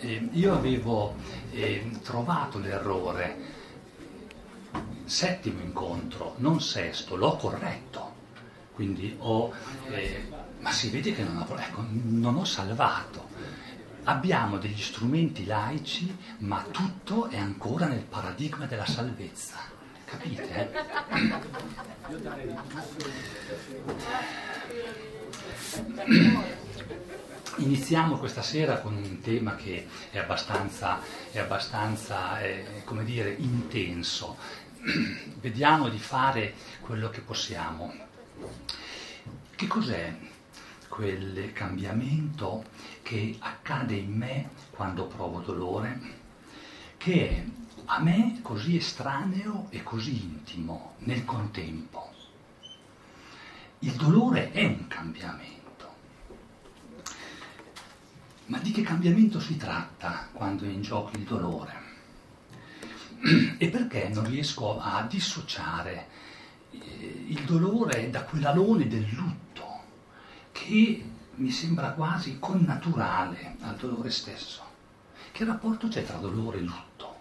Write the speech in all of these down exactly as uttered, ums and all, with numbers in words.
eh, io avevo eh, trovato l'errore, settimo incontro, non sesto, l'ho corretto, quindi ho, eh, ma si vede che non ho, ecco, non ho salvato. Abbiamo degli strumenti laici, ma tutto è ancora nel paradigma della salvezza, capite? Eh? Iniziamo questa sera con un tema che è abbastanza, è abbastanza eh, come dire, intenso. Vediamo di fare quello che possiamo. Che cos'è quel cambiamento che accade in me quando provo dolore, che è a me così estraneo e così intimo nel contempo? Il dolore è un cambiamento. Ma di che cambiamento si tratta quando è in gioco il dolore? E perché non riesco a dissociare il dolore da quell'alone del lutto che mi sembra quasi connaturale al dolore stesso? Che rapporto c'è tra dolore e lutto?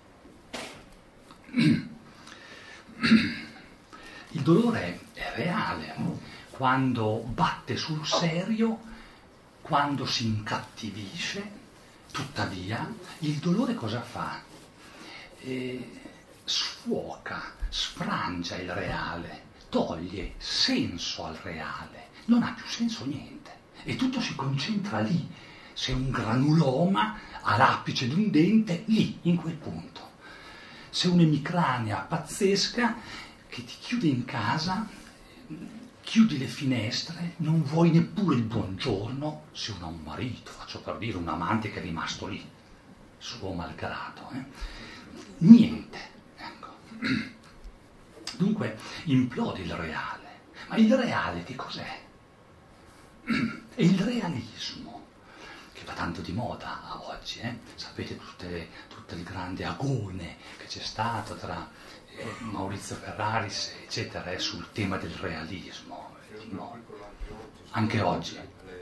Il dolore è reale quando batte sul serio, quando si incattivisce. Tuttavia il dolore cosa fa? Eh, sfuoca, sfrangia il reale, toglie senso al reale, non ha più senso niente e tutto si concentra lì. Se un granuloma all'apice di un dente, lì, in quel punto. Se un'emicrania pazzesca che ti chiude in casa, chiudi le finestre, non vuoi neppure il buongiorno, se uno ha un marito, faccio per dire un amante che è rimasto lì, suo malgrado, eh? Niente, ecco. Dunque implode il reale. Ma il reale che cos'è? È il realismo, che va tanto di moda a oggi, eh? Sapete tutte, tutto il grande agone che c'è stato tra eh, Maurizio Ferraris, eccetera, eh, sul tema del realismo. No. Anche oggi?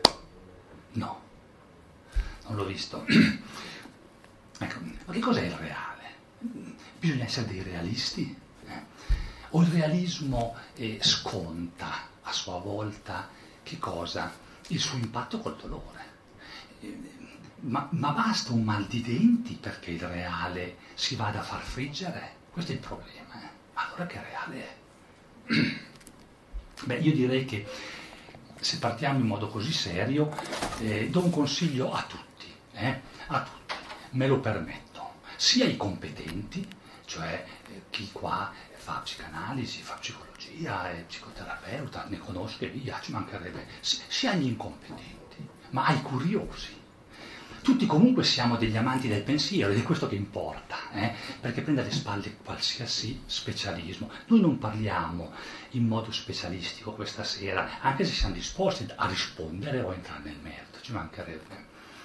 No, non l'ho visto. Ecco, ma che cos'è il reale? Bisogna essere dei realisti? Eh? O il realismo eh, sconta a sua volta che cosa? Il suo impatto col dolore. Eh, ma, ma basta un mal di denti perché il reale si vada a far friggere? Questo è il problema. Eh? Allora che reale è? Beh, io direi che se partiamo in modo così serio, eh, do un consiglio a tutti, eh? a tutti, me lo permetto, sia ai competenti, cioè eh, chi qua fa psicanalisi, fa psicologia, è psicoterapeuta, ne conosce via, ci mancherebbe, sia agli incompetenti, ma ai curiosi. Tutti comunque siamo degli amanti del pensiero ed è questo che importa, eh? Perché prende alle spalle qualsiasi specialismo. Noi non parliamo in modo specialistico questa sera, anche se siamo disposti a rispondere o a entrare nel merito, ci mancherebbe.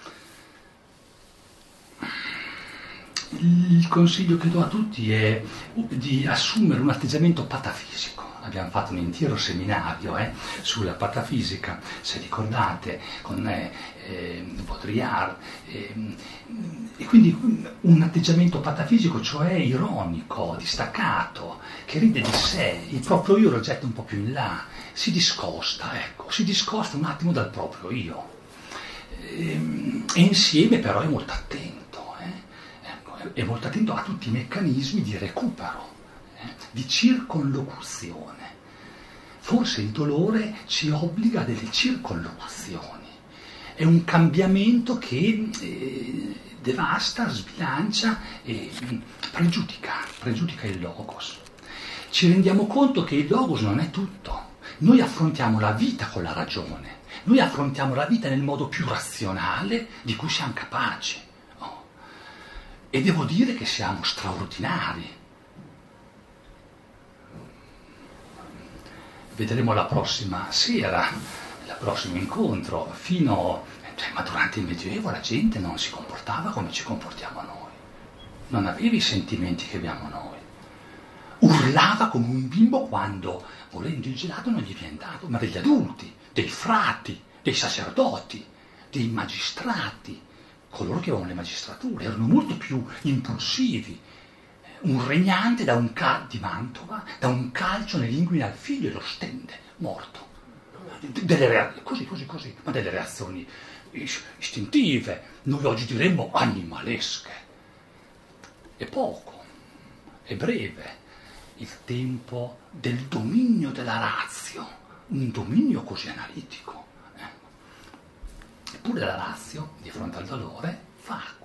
Il consiglio che do a tutti è di assumere un atteggiamento patafisico. Abbiamo fatto un intero seminario eh, sulla patafisica, se ricordate, con eh, eh, Baudrillard, eh, e quindi un atteggiamento patafisico, cioè ironico, distaccato, che ride di sé, il proprio io lo getta un po' più in là, si discosta, ecco, si discosta un attimo dal proprio io, e, e insieme però è molto attento, eh, ecco, è molto attento a tutti i meccanismi di recupero, di circonlocuzione. Forse il dolore ci obbliga a delle circonlocuzioni. È un cambiamento che eh, devasta, sbilancia e mh, pregiudica, pregiudica il logos. Ci rendiamo conto che il logos non è tutto. Noi affrontiamo la vita con la ragione. Noi affrontiamo la vita nel modo più razionale di cui siamo capaci. Oh. E devo dire che siamo straordinari. Vedremo la prossima sera, il prossimo incontro, fino, cioè, ma durante il Medioevo la gente non si comportava come ci comportiamo noi, non aveva i sentimenti che abbiamo noi, urlava come un bimbo quando, volendo il gelato, non gli viene dato, ma degli adulti, dei frati, dei sacerdoti, dei magistrati, coloro che avevano le magistrature, erano molto più impulsivi. Un regnante da un cal- di Mantova, da un calcio nell'inguine al figlio e lo stende, morto. Delle rea- così, così, così, ma delle reazioni is- istintive, noi oggi diremmo animalesche. È poco, è breve il tempo del dominio della razio, un dominio così analitico. Eh. Eppure la razio, di fronte al dolore, fa acqua.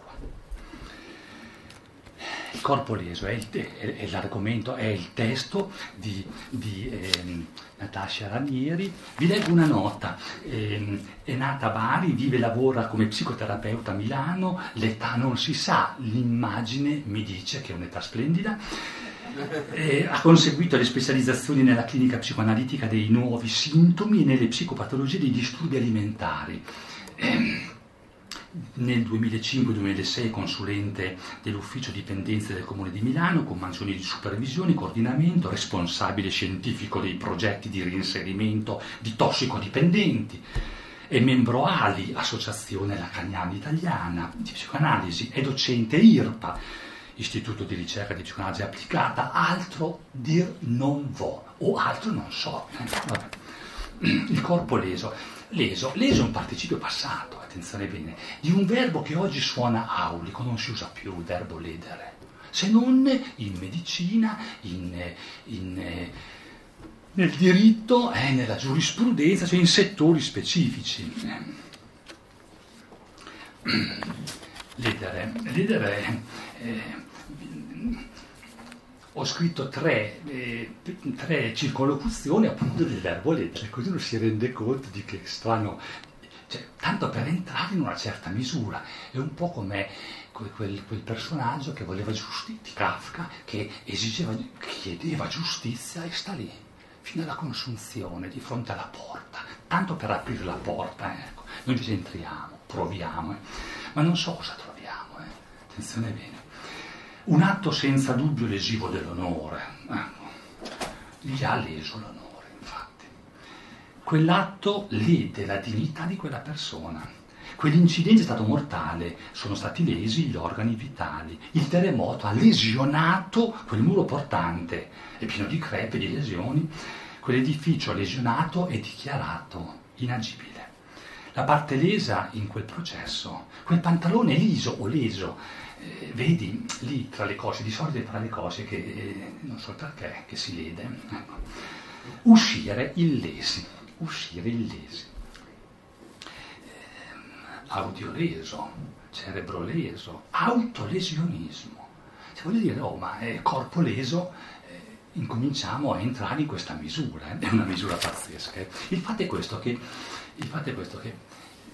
Il corpo leso è, il te- è l'argomento, è il testo di, di ehm, Natascia Ranieri. Vi leggo una nota. Ehm, è nata a Bari, vive e lavora come psicoterapeuta a Milano, l'età non si sa, l'immagine mi dice che è un'età splendida. Eh, ha conseguito le specializzazioni nella clinica psicoanalitica dei nuovi sintomi e nelle psicopatologie dei disturbi alimentari. Eh, nel duemilacinque duemilasei è consulente dell'ufficio dipendenze del Comune di Milano con mansioni di supervisione, coordinamento, responsabile scientifico dei progetti di reinserimento di tossicodipendenti. È membro A L I, Associazione Lacaniana Italiana di Psicoanalisi, è docente I R P A, Istituto di Ricerca di Psicoanalisi Applicata, altro dir non vo, o altro non so. Vabbè. Il corpo leso. Leso, leso è un participio passato, attenzione bene, di un verbo che oggi suona aulico, non si usa più il verbo ledere, se non in medicina, in, in, nel diritto, eh, nella giurisprudenza, cioè in settori specifici. Ledere, ledere eh, ho scritto tre, eh, tre circonlocuzioni appunto del verbo ledere, così uno si rende conto di che strano, cioè, tanto per entrare in una certa misura. È un po' come quel, quel personaggio che voleva giustizia, Kafka, che esigeva, chiedeva giustizia e sta lì, fino alla consunzione, di fronte alla porta, tanto per aprire la porta, ecco. Noi ci entriamo, proviamo, eh. ma non so cosa troviamo, eh. Attenzione bene. Un atto senza dubbio lesivo dell'onore, ecco. Gli ha leso l'onore, infatti. Quell'atto lede la dignità di quella persona. Quell'incidente è stato mortale, sono stati lesi gli organi vitali. Il terremoto ha lesionato quel muro portante, è pieno di crepe, di lesioni. Quell'edificio lesionato è dichiarato inagibile. La parte lesa in quel processo, quel pantalone liso o leso, Eh, vedi lì tra le cose, di solito è tra le cose che eh, non so perché, che si lede, ecco. Uscire illesi, uscire illesi, eh, audio leso, cerebro leso, autolesionismo. Se voglio dire, oh, ma è corpo leso, eh, incominciamo a entrare in questa misura, eh? È una misura pazzesca. Eh? Il fatto è questo che, il fatto è questo che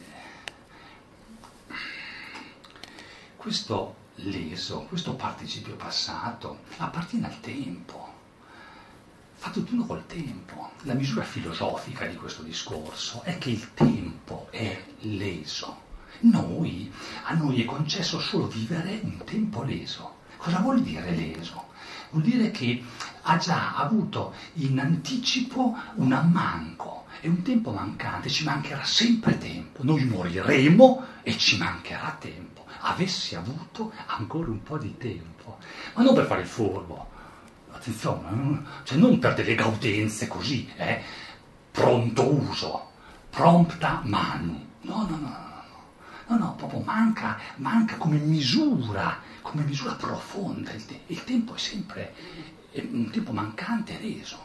questo leso, questo participio passato, appartiene al tempo, fa tutt'uno col tempo. La misura filosofica di questo discorso è che il tempo è leso. Noi, a noi è concesso solo vivere un tempo leso. Cosa vuol dire leso? Vuol dire che ha già avuto in anticipo un ammanco, è un tempo mancante, ci mancherà sempre tempo. Noi moriremo e ci mancherà tempo. Avessi avuto ancora un po' di tempo, ma non per fare il furbo, attenzione, cioè non per delle gaudenze così, eh, pronto uso, prompta manu, no, no, no, no, no, no, proprio manca, manca come misura, come misura profonda, il, te- il tempo è sempre è un tempo mancante reso.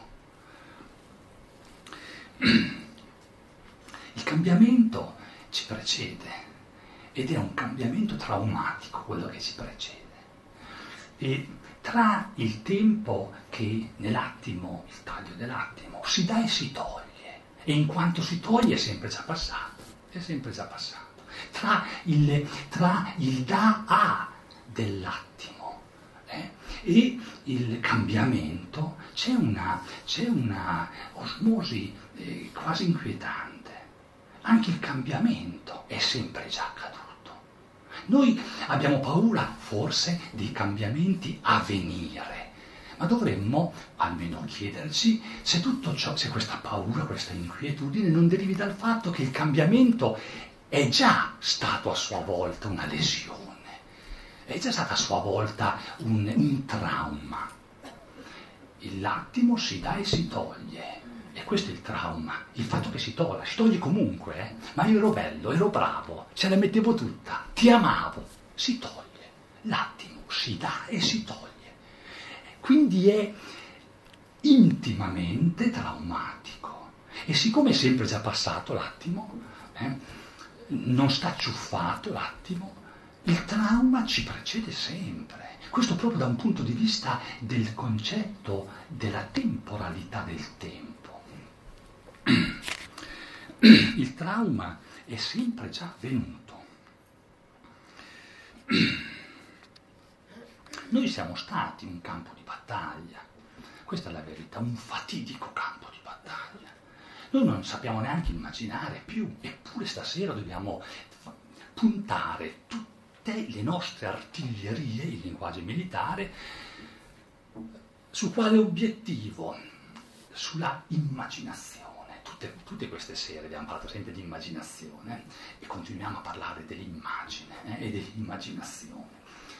Il cambiamento ci precede. Ed è un cambiamento traumatico quello che ci precede. E tra il tempo che nell'attimo, il taglio dell'attimo, si dà e si toglie, e in quanto si toglie è sempre già passato, è sempre già passato. Tra il, tra il da a dell'attimo eh, e il cambiamento c'è una, c'è una osmosi eh, quasi inquietante. Anche il cambiamento è sempre già accaduto. Noi abbiamo paura forse di cambiamenti a venire, ma dovremmo almeno chiederci se tutto ciò, se questa paura, questa inquietudine non derivi dal fatto che il cambiamento è già stato a sua volta una lesione, è già stata a sua volta un, un trauma. L'attimo si dà e si toglie, e questo è il trauma, il fatto che si toglie, si toglie comunque, eh? Ma io ero bello, ero bravo, ce la mettevo tutta, ti amavo, si toglie, l'attimo si dà e si toglie, quindi è intimamente traumatico, e siccome è sempre già passato l'attimo, eh, non sta ciuffato l'attimo, il trauma ci precede sempre. Questo proprio da un punto di vista del concetto della temporalità del tempo. Il trauma è sempre già avvenuto. Noi siamo stati un campo di battaglia, questa è la verità, un fatidico campo di battaglia. Noi non sappiamo neanche immaginare più, eppure stasera dobbiamo puntare tutti le nostre artiglierie, il linguaggio militare, su quale obiettivo? Sulla immaginazione. Tutte, tutte queste sere abbiamo parlato sempre di immaginazione e continuiamo a parlare dell'immagine eh, e dell'immaginazione.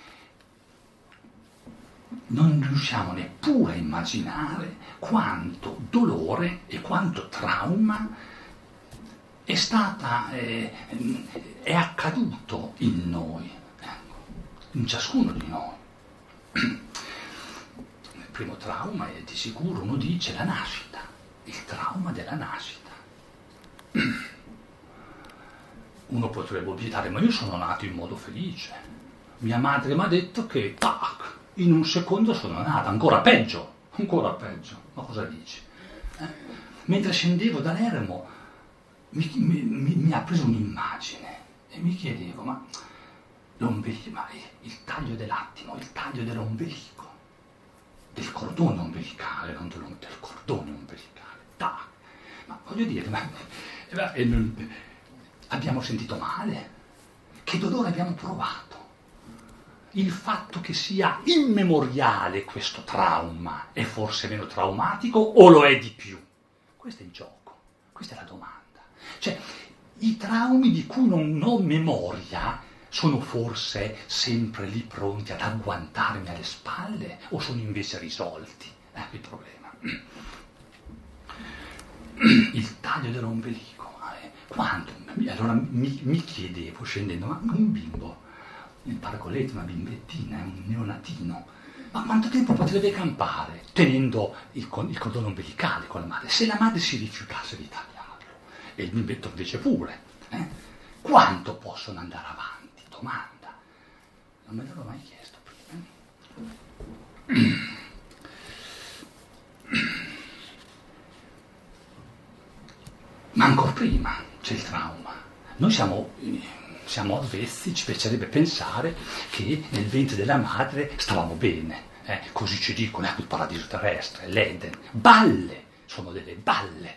Non riusciamo neppure a immaginare quanto dolore e quanto trauma è stata, eh, è accaduto in noi, in ciascuno di noi. Il primo trauma è di sicuro, uno dice, la nascita, il trauma della nascita. Uno potrebbe obiettare, ma io sono nato in modo felice, mia madre mi ha detto che, tac, in un secondo sono nata, ancora peggio, ancora peggio, ma cosa dici? Eh? Mentre scendevo dall'eremo, Mi, mi, mi, mi ha preso un'immagine e mi chiedevo, ma l'ombelico, ma il taglio dell'attimo, il taglio dell'ombelico, del cordone ombelicale, non del, del cordone ombelicale, tac. Ma voglio dire, ma, ma, e non, abbiamo sentito male? Che dolore abbiamo provato? Il fatto che sia immemoriale questo trauma è forse meno traumatico o lo è di più? Questo è il gioco, questa è la domanda. Cioè, i traumi di cui non ho memoria sono forse sempre lì pronti ad agguantarmi alle spalle o sono invece risolti? Ecco il problema. Il taglio dell'ombelico. Eh, quando? Allora mi, mi chiedevo, scendendo, ma un bimbo, il parcoletto, una bimbettina, un neonatino, ma quanto tempo potrebbe campare tenendo il, il cordone ombelicale con la madre? Se la madre si rifiutasse di tagliarlo, e il bimbetto invece pure, eh? Quanto possono andare avanti? Domanda. Non me l'ero mai chiesto prima. Ma ancora prima c'è il trauma. Noi siamo, siamo avvezzi, ci piacerebbe pensare che nel ventre della madre stavamo bene, eh? Così ci dicono, ecco il paradiso terrestre, l'Eden. Balle, sono delle balle.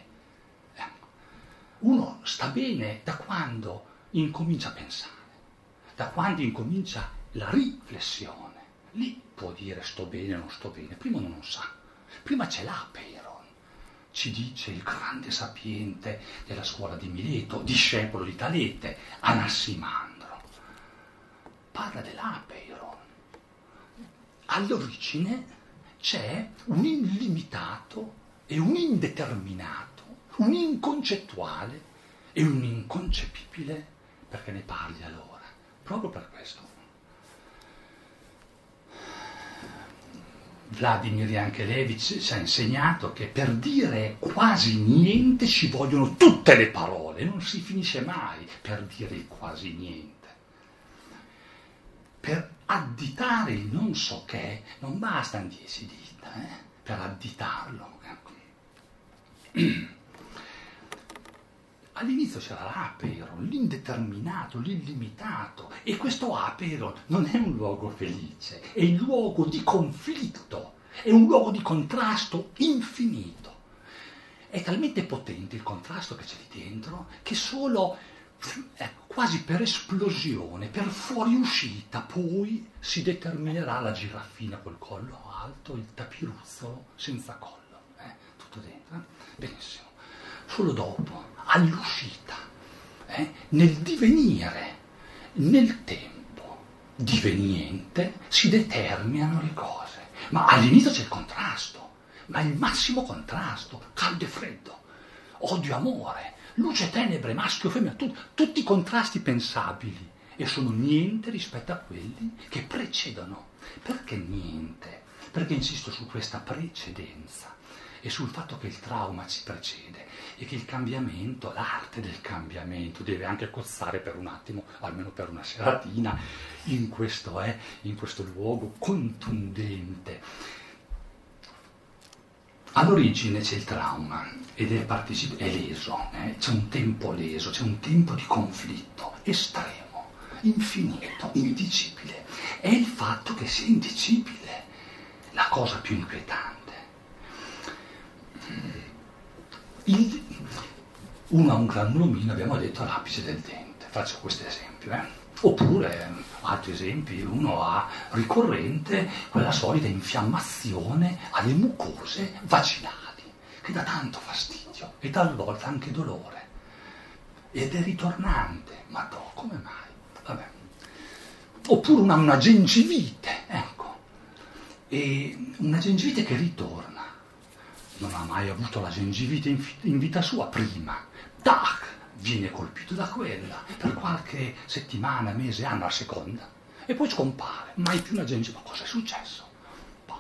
Uno sta bene da quando incomincia a pensare, da quando incomincia la riflessione. Lì può dire sto bene o non sto bene, prima uno non sa. Prima c'è l'apeiron, ci dice il grande sapiente della scuola di Mileto, discepolo di Talete, Anassimandro. Parla dell'apeiron. All'origine c'è un illimitato e un indeterminato, un inconcettuale e un inconcepibile, perché ne parli allora, proprio per questo. Vladimir Yankelevich ci ha insegnato che per dire quasi niente ci vogliono tutte le parole, non si finisce mai per dire il quasi niente. Per additare il non so che non bastano dieci dita, eh, per additarlo. Ecco. All'inizio c'era l'apeiron, l'indeterminato, l'illimitato, e questo apeiron non è un luogo felice, è il luogo di conflitto, è un luogo di contrasto infinito. È talmente potente il contrasto che c'è lì dentro che solo, ecco, quasi per esplosione, per fuoriuscita, poi si determinerà la giraffina col collo alto, il tapiruzzolo senza collo, eh? Tutto dentro, eh? Benissimo. Solo dopo, all'uscita, eh, nel divenire, nel tempo diveniente si determinano le cose, ma all'inizio c'è il contrasto, ma il massimo contrasto, caldo e freddo, odio e amore, luce e tenebre, maschio e femmina, tu, tutti i contrasti pensabili, e sono niente rispetto a quelli che precedono. Perché niente? Perché insisto su questa precedenza e sul fatto che il trauma ci precede e che il cambiamento, l'arte del cambiamento, deve anche cozzare per un attimo, almeno per una seratina, in questo, eh, in questo luogo contundente. All'origine c'è il trauma ed è, particip- è leso, eh? C'è un tempo leso, c'è un tempo di conflitto estremo, infinito, indicibile. È il fatto che sia indicibile la cosa più inquietante. Il, uno ha un granulomino, abbiamo detto, all'apice del dente, faccio questo esempio, eh? Oppure, altri esempi, uno ha ricorrente quella solita infiammazione alle mucose vaginali, che dà tanto fastidio e talvolta anche dolore, ed è ritornante, ma no, come mai? Vabbè. Oppure uno ha una gengivite, ecco, e una gengivite che ritorna. Non ha mai avuto la gengivite in, in vita sua prima, tac, viene colpito da quella, per qualche settimana, mese, anno, a seconda, e poi scompare, mai più una gengivite. Ma cosa è successo? Boh.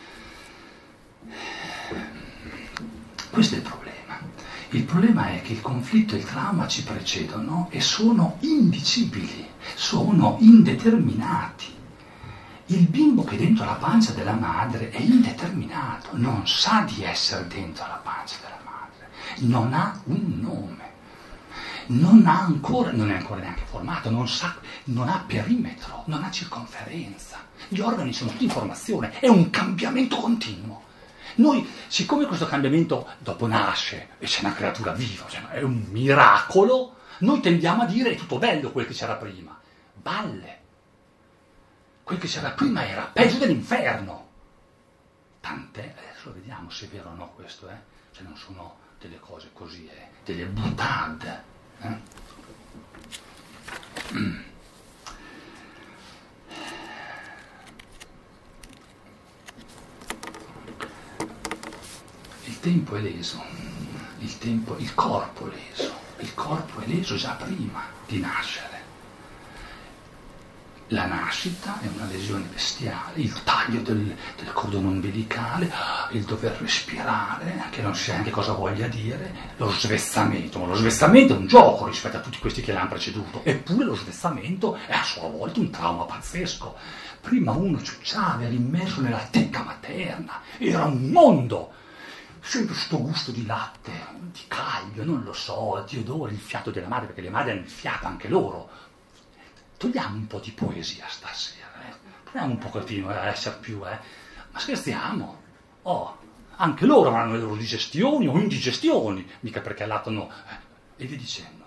Questo è il problema. Il problema è che il conflitto e il trauma ci precedono e sono indicibili, sono indeterminati. Il bimbo che è dentro la pancia della madre è indeterminato, non sa di essere dentro la pancia della madre, non ha un nome, non ha ancora, non è ancora neanche formato, non sa, non ha perimetro, non ha circonferenza. Gli organi sono tutti in formazione, è un cambiamento continuo. Noi, siccome questo cambiamento dopo nasce e c'è una creatura viva, cioè è un miracolo, noi tendiamo a dire è tutto bello quel che c'era prima. Balle. Quel che c'era prima era peggio dell'inferno. Tant'è, adesso vediamo se è vero o no questo, eh? Cioè non sono delle cose così, eh? Delle boutade. Eh? Mm. Il tempo è leso, il, tempo, il corpo è leso, il corpo è leso già prima di nascere. La nascita è una lesione bestiale, il taglio del, del cordone ombelicale, il dover respirare, che non si sa neanche cosa voglia dire, lo svezzamento, ma lo svezzamento è un gioco rispetto a tutti questi che l'hanno preceduto, eppure lo svezzamento è a sua volta un trauma pazzesco. Prima uno ciucciava, era immerso nella tecca materna, era un mondo, sempre sto gusto di latte, di caglio, non lo so, di odore, il fiato della madre, perché le madri hanno il fiato anche loro. Togliamo un po' di poesia stasera, eh? Proviamo un pochettino a essere più, eh? Ma scherziamo? Oh, anche loro avranno le loro digestioni o indigestioni, mica perché allattano, eh? E via dicendo.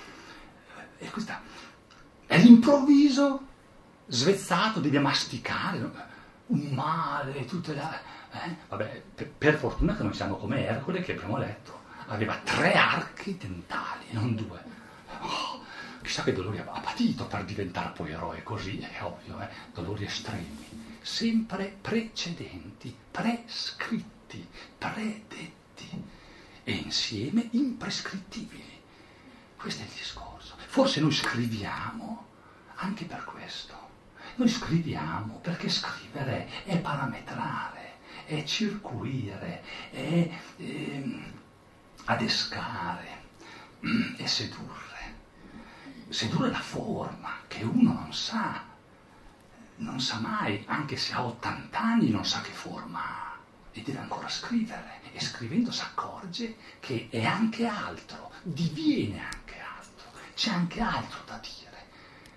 E questa è l'improvviso svezzato, devi masticare, no? Un male, tutte le... Eh? Vabbè, per, per fortuna che non siamo come Ercole, che abbiamo letto, aveva tre archi dentali, non due. Oh. Chissà che dolori ha patito per diventare poi eroe, così è ovvio, eh? Dolori estremi, sempre precedenti, prescritti, predetti e insieme imprescrittibili. Questo è il discorso. Forse noi scriviamo anche per questo. Noi scriviamo perché scrivere è parametrare, è circuire, è eh, adescare, è sedurre. Sedurre la forma, che uno non sa, non sa mai, anche se ha ottanta anni non sa che forma ha, e deve ancora scrivere, e scrivendo si accorge che è anche altro, diviene anche altro, c'è anche altro da dire.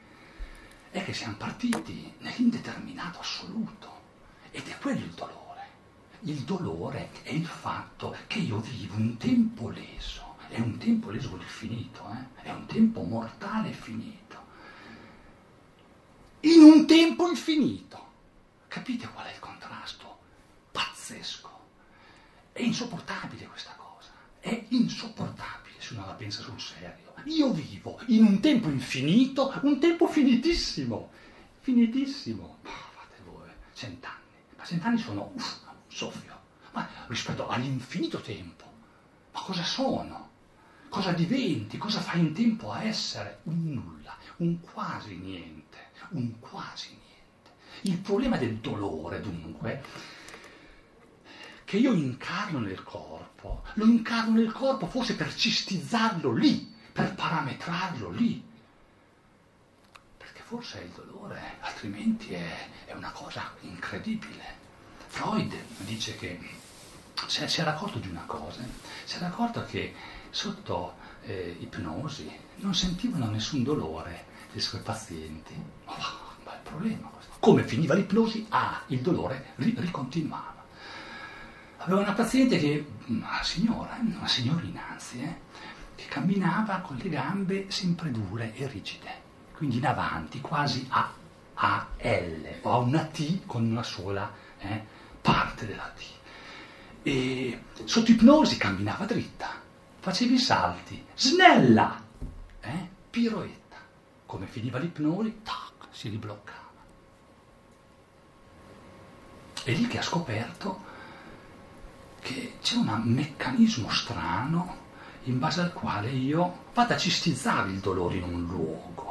È che siamo partiti nell'indeterminato assoluto, ed è quello il dolore. Il dolore è il fatto che io vivo un tempo leso. È un tempo leso e finito, eh? È un tempo mortale e finito. In un tempo infinito. Capite qual è il contrasto? Pazzesco. È insopportabile questa cosa. È insopportabile se uno la pensa sul serio. io vivo in un tempo infinito, un tempo finitissimo, finitissimo. Oh, fate voi, cent'anni. Ma cent'anni sono uff, un soffio. Ma rispetto all'infinito tempo, ma cosa sono? Cosa diventi? Cosa fai in tempo a essere? Un nulla, un quasi niente, un quasi niente. Il problema del dolore, dunque, che io incarno nel corpo, lo incarno nel corpo forse per cistizzarlo lì, per parametrarlo lì. Perché forse il dolore, altrimenti è, è una cosa incredibile. Freud dice che si era accorto di una cosa, si era accorto che sotto eh, ipnosi non sentivano nessun dolore dei suoi pazienti. Oh, ma il problema questo. Come finiva l'ipnosi? Ah, il dolore ri- ricontinuava. Aveva una paziente che, una signora, una signorina anzi, eh, che camminava con le gambe sempre dure e rigide, quindi in avanti, quasi a, a L, o a una T con una sola eh, parte della T. E sotto ipnosi camminava dritta, facevi salti, snella, eh, piroetta. Come finiva l'ipnosi, tac, si ribloccava. È lì che ha scoperto che c'è un meccanismo strano in base al quale io vado a cistizzare il dolore in un luogo,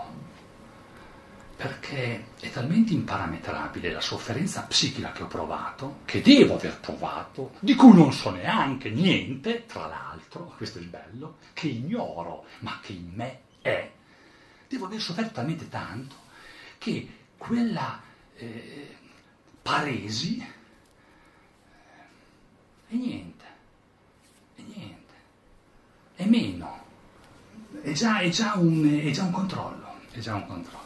perché è talmente imparametrabile la sofferenza psichica che ho provato, che devo aver provato, di cui non so neanche niente, tra l'altro, questo è il bello, che ignoro, ma che in me è. Devo aver sofferto talmente tanto che quella eh, paresi è niente, è niente, è meno, è già, è già, un, è già un controllo, è già un controllo.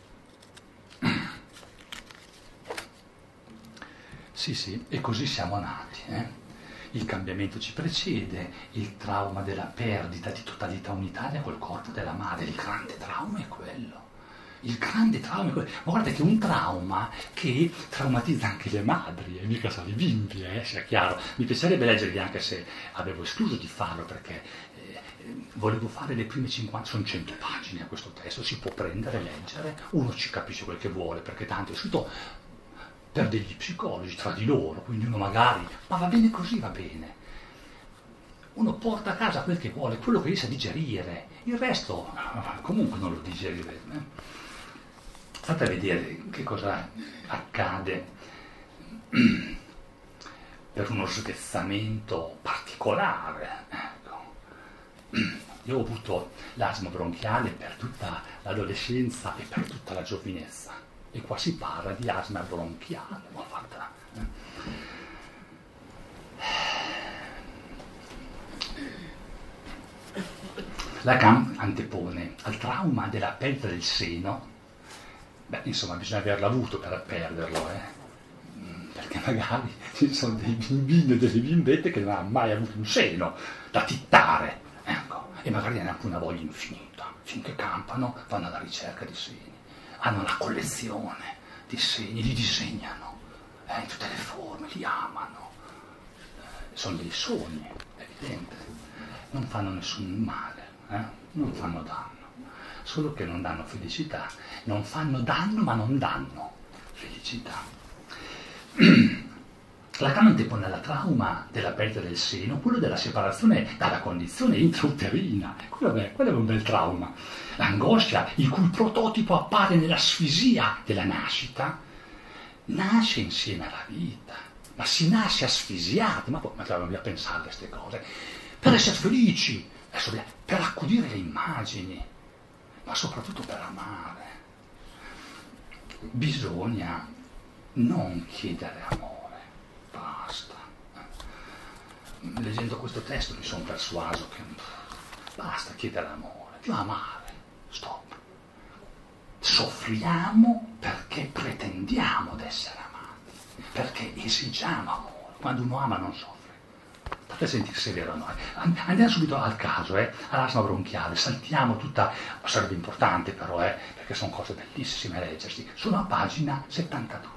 Sì, sì, e così siamo nati. Eh? Il cambiamento ci precede, il trauma della perdita di totalità unitaria col corpo della madre, il grande trauma è quello. Il grande trauma è quello. Ma guardate che è un trauma che traumatizza anche le madri, e mica solo i bimbi, eh, sia chiaro. Mi piacerebbe leggervi anche se avevo escluso di farlo, perché eh, volevo fare le prime cinquanta, sono cento pagine a questo testo, si può prendere, leggere, uno ci capisce quel che vuole, perché tanto è scritto per degli psicologi tra di loro, quindi uno magari, ma va bene così, va bene. Uno porta a casa quel che vuole, quello che riesce a digerire, il resto comunque non lo digerirete. Eh? State a vedere che cosa accade per uno svezzamento particolare. Ecco. Io ho avuto l'asma bronchiale per tutta l'adolescenza e per tutta la giovinezza. E qua si parla di asma bronchiale, ma guarda. Lacan antepone al trauma della perdita del seno, beh, insomma, bisogna averlo avuto per perderlo, eh? Perché magari ci sono dei bimbini e delle bimbette che non hanno mai avuto un seno da tittare, ecco, e magari hanno anche una voglia infinita, finché campano vanno alla ricerca di seni. Hanno la collezione di segni, li disegnano eh, in tutte le forme, li amano. Eh, sono dei sogni, è evidente. Non fanno nessun male, eh? Non fanno danno. Solo che non danno felicità. Non fanno danno, ma non danno felicità. Lacan antepone alla trauma della perdita del seno quello della separazione dalla condizione intrauterina. Quello è, quello è un bel trauma. L'angoscia, il cui prototipo appare nell'asfisia della nascita, nasce insieme alla vita, ma si nasce asfisiati, ma poi dobbiamo pensare a queste cose, per essere felici, per accudire le immagini, ma soprattutto per amare. Bisogna non chiedere amore, basta. Leggendo questo testo mi sono persuaso che basta chiedere amore, più amare. Stop. Soffriamo perché pretendiamo di essere amati, perché esigiamo amore. Quando uno ama non soffre. Potete sentirsi vero o no? Andiamo subito al caso, eh? All'asma bronchiale, saltiamo tutta, sarebbe importante però, eh? Perché sono cose bellissime a leggersi. Sono a pagina settantadue.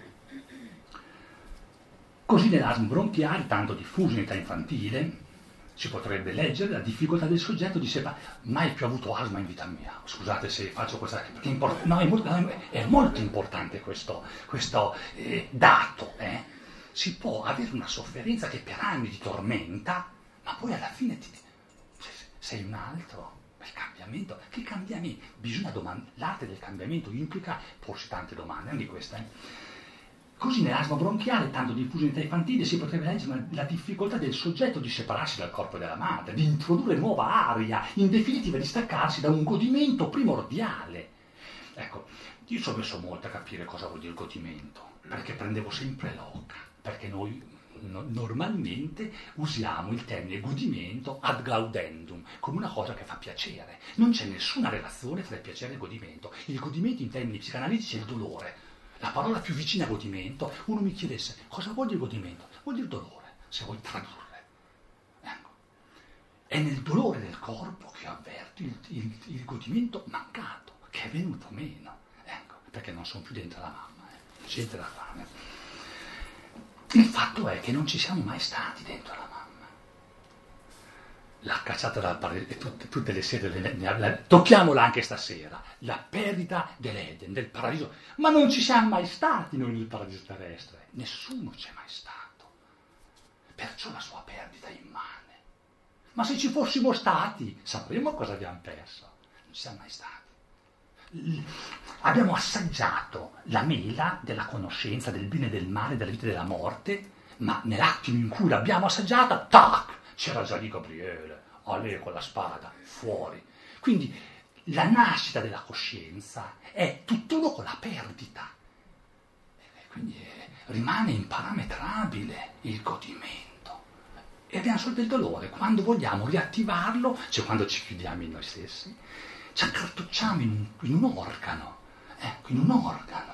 Così nell'asma bronchiale, tanto diffuso in età infantile, Si potrebbe leggere la difficoltà del soggetto di separare. Mai più avuto asma in vita mia. Scusate se faccio questa. Perché è, import- no, è, molto, è molto importante questo, questo eh, dato. Eh. Si può avere una sofferenza che per anni ti tormenta, ma poi alla fine ti, sei un altro. Il cambiamento, che cambiamento? Bisogna domandare. L'arte del cambiamento implica porsi tante domande, anche questa. Eh. Così nell'asma bronchiale, tanto diffuso in età infantile, si potrebbe leggere la difficoltà del soggetto di separarsi dal corpo della madre, di introdurre nuova aria, in definitiva di staccarsi da un godimento primordiale. Ecco, io ci ho messo molto a capire cosa vuol dire godimento, perché prendevo sempre l'oca, perché noi no, normalmente usiamo il termine godimento ad gaudendum, come una cosa che fa piacere. Non c'è nessuna relazione tra il piacere e il godimento. Il godimento in termini psicanalitici è il dolore. La parola più vicina a godimento, uno mi chiedesse cosa vuol dire godimento? Vuol dire dolore, se vuoi tradurre. Ecco. È nel dolore del corpo che avverti il, il, il godimento mancato, che è venuto meno. Ecco, perché non sono più dentro la mamma, eh. C'entra la fame. Il fatto è che non ci siamo mai stati dentro la mamma. L'ha cacciata dal paradiso, tutte, tutte le sere, le, ne, la, tocchiamola anche stasera, la perdita dell'Eden, del paradiso, ma non ci siamo mai stati noi nel paradiso terrestre, nessuno c'è mai stato, perciò la sua perdita è immane. Ma se ci fossimo stati, sapremmo cosa abbiamo perso, non ci siamo mai stati. Abbiamo assaggiato la mela della conoscenza, del bene e del male, della vita e della morte, ma nell'attimo in cui l'abbiamo assaggiata, tac! C'era già lì Gabriele, a lei con la spada, fuori. Quindi la nascita della coscienza è tutt'uno con la perdita. E quindi eh, rimane imparametrabile il godimento. E abbiamo solo del dolore. Quando vogliamo riattivarlo, cioè quando ci chiudiamo in noi stessi, ci accartocciamo in un, in un organo. Ecco, in un organo.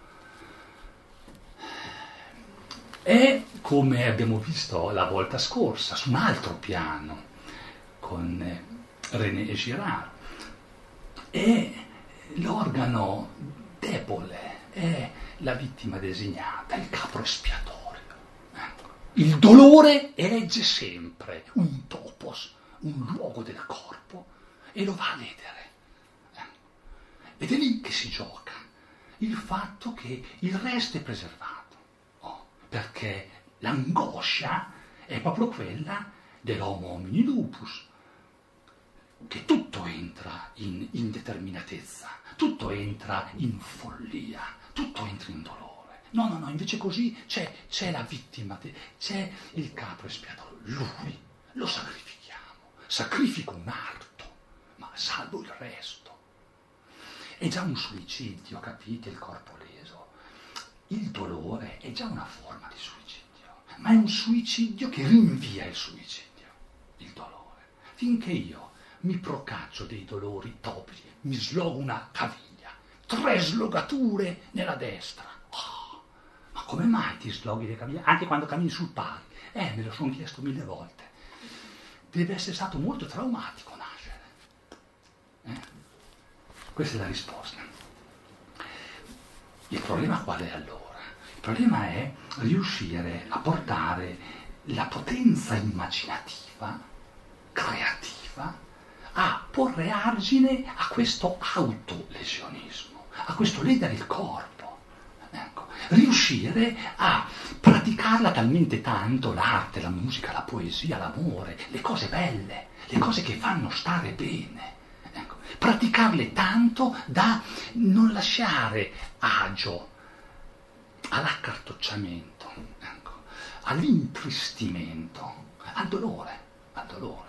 E come abbiamo visto la volta scorsa, su un altro piano, con René Girard, è l'organo debole, è la vittima designata, il capro espiatorio. Il dolore elegge sempre un topos, un luogo del corpo, e lo va a ledere. Ed è lì che si gioca il fatto che il resto è preservato. Perché l'angoscia è proprio quella dell'homo homini lupus, che tutto entra in indeterminatezza, tutto entra in follia, tutto entra in dolore. No, no, no, invece così c'è, c'è la vittima, c'è il capro espiatorio, lui, lo sacrifichiamo, sacrifico un arto, ma salvo il resto. È già un suicidio, capite, il corpo leso. Il dolore è già una forma di suicidio, ma è un suicidio che rinvia il suicidio, il dolore. Finché io mi procaccio dei dolori topici, mi slogo una caviglia, tre slogature nella destra. Oh, ma come mai ti sloghi le caviglie? Anche quando cammini sul pari. Eh, me lo sono chiesto mille volte. Deve essere stato molto traumatico nascere. Eh? Questa è la risposta. Il problema qual è allora? Il problema è riuscire a portare la potenza immaginativa, creativa, a porre argine a questo autolesionismo, a questo ledere il corpo. Ecco. Riuscire a praticarla talmente tanto, l'arte, la musica, la poesia, l'amore, le cose belle, le cose che fanno stare bene. Ecco. Praticarle tanto da non lasciare agio all'accartocciamento, ecco, all'intristimento, al dolore, al dolore.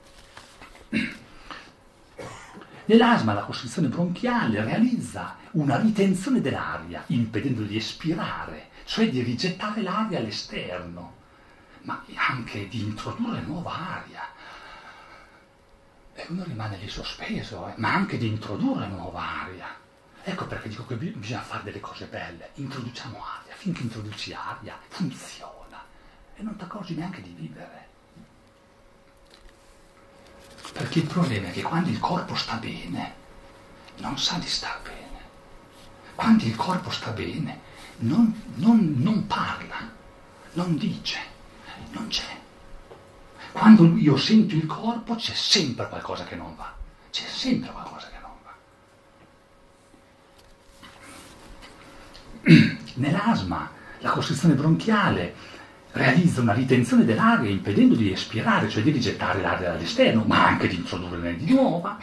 Nell'asma la costrizione bronchiale realizza una ritenzione dell'aria, impedendo di espirare, cioè di rigettare l'aria all'esterno, ma anche di introdurre nuova aria. E uno rimane lì sospeso, eh, ma anche di introdurre nuova aria. Ecco perché dico che bisogna fare delle cose belle, introduciamo aria, finché introduci aria funziona e non ti accorgi neanche di vivere. Perché il problema è che quando il corpo sta bene, non sa di star bene. Quando il corpo sta bene, non, non, non parla, non dice, non c'è. Quando io sento il corpo c'è sempre qualcosa che non va, c'è sempre qualcosa che non va. Nell'asma la costrizione bronchiale realizza una ritenzione dell'aria impedendo di espirare, cioè di rigettare l'aria dall'esterno, ma anche di introdurne di nuova.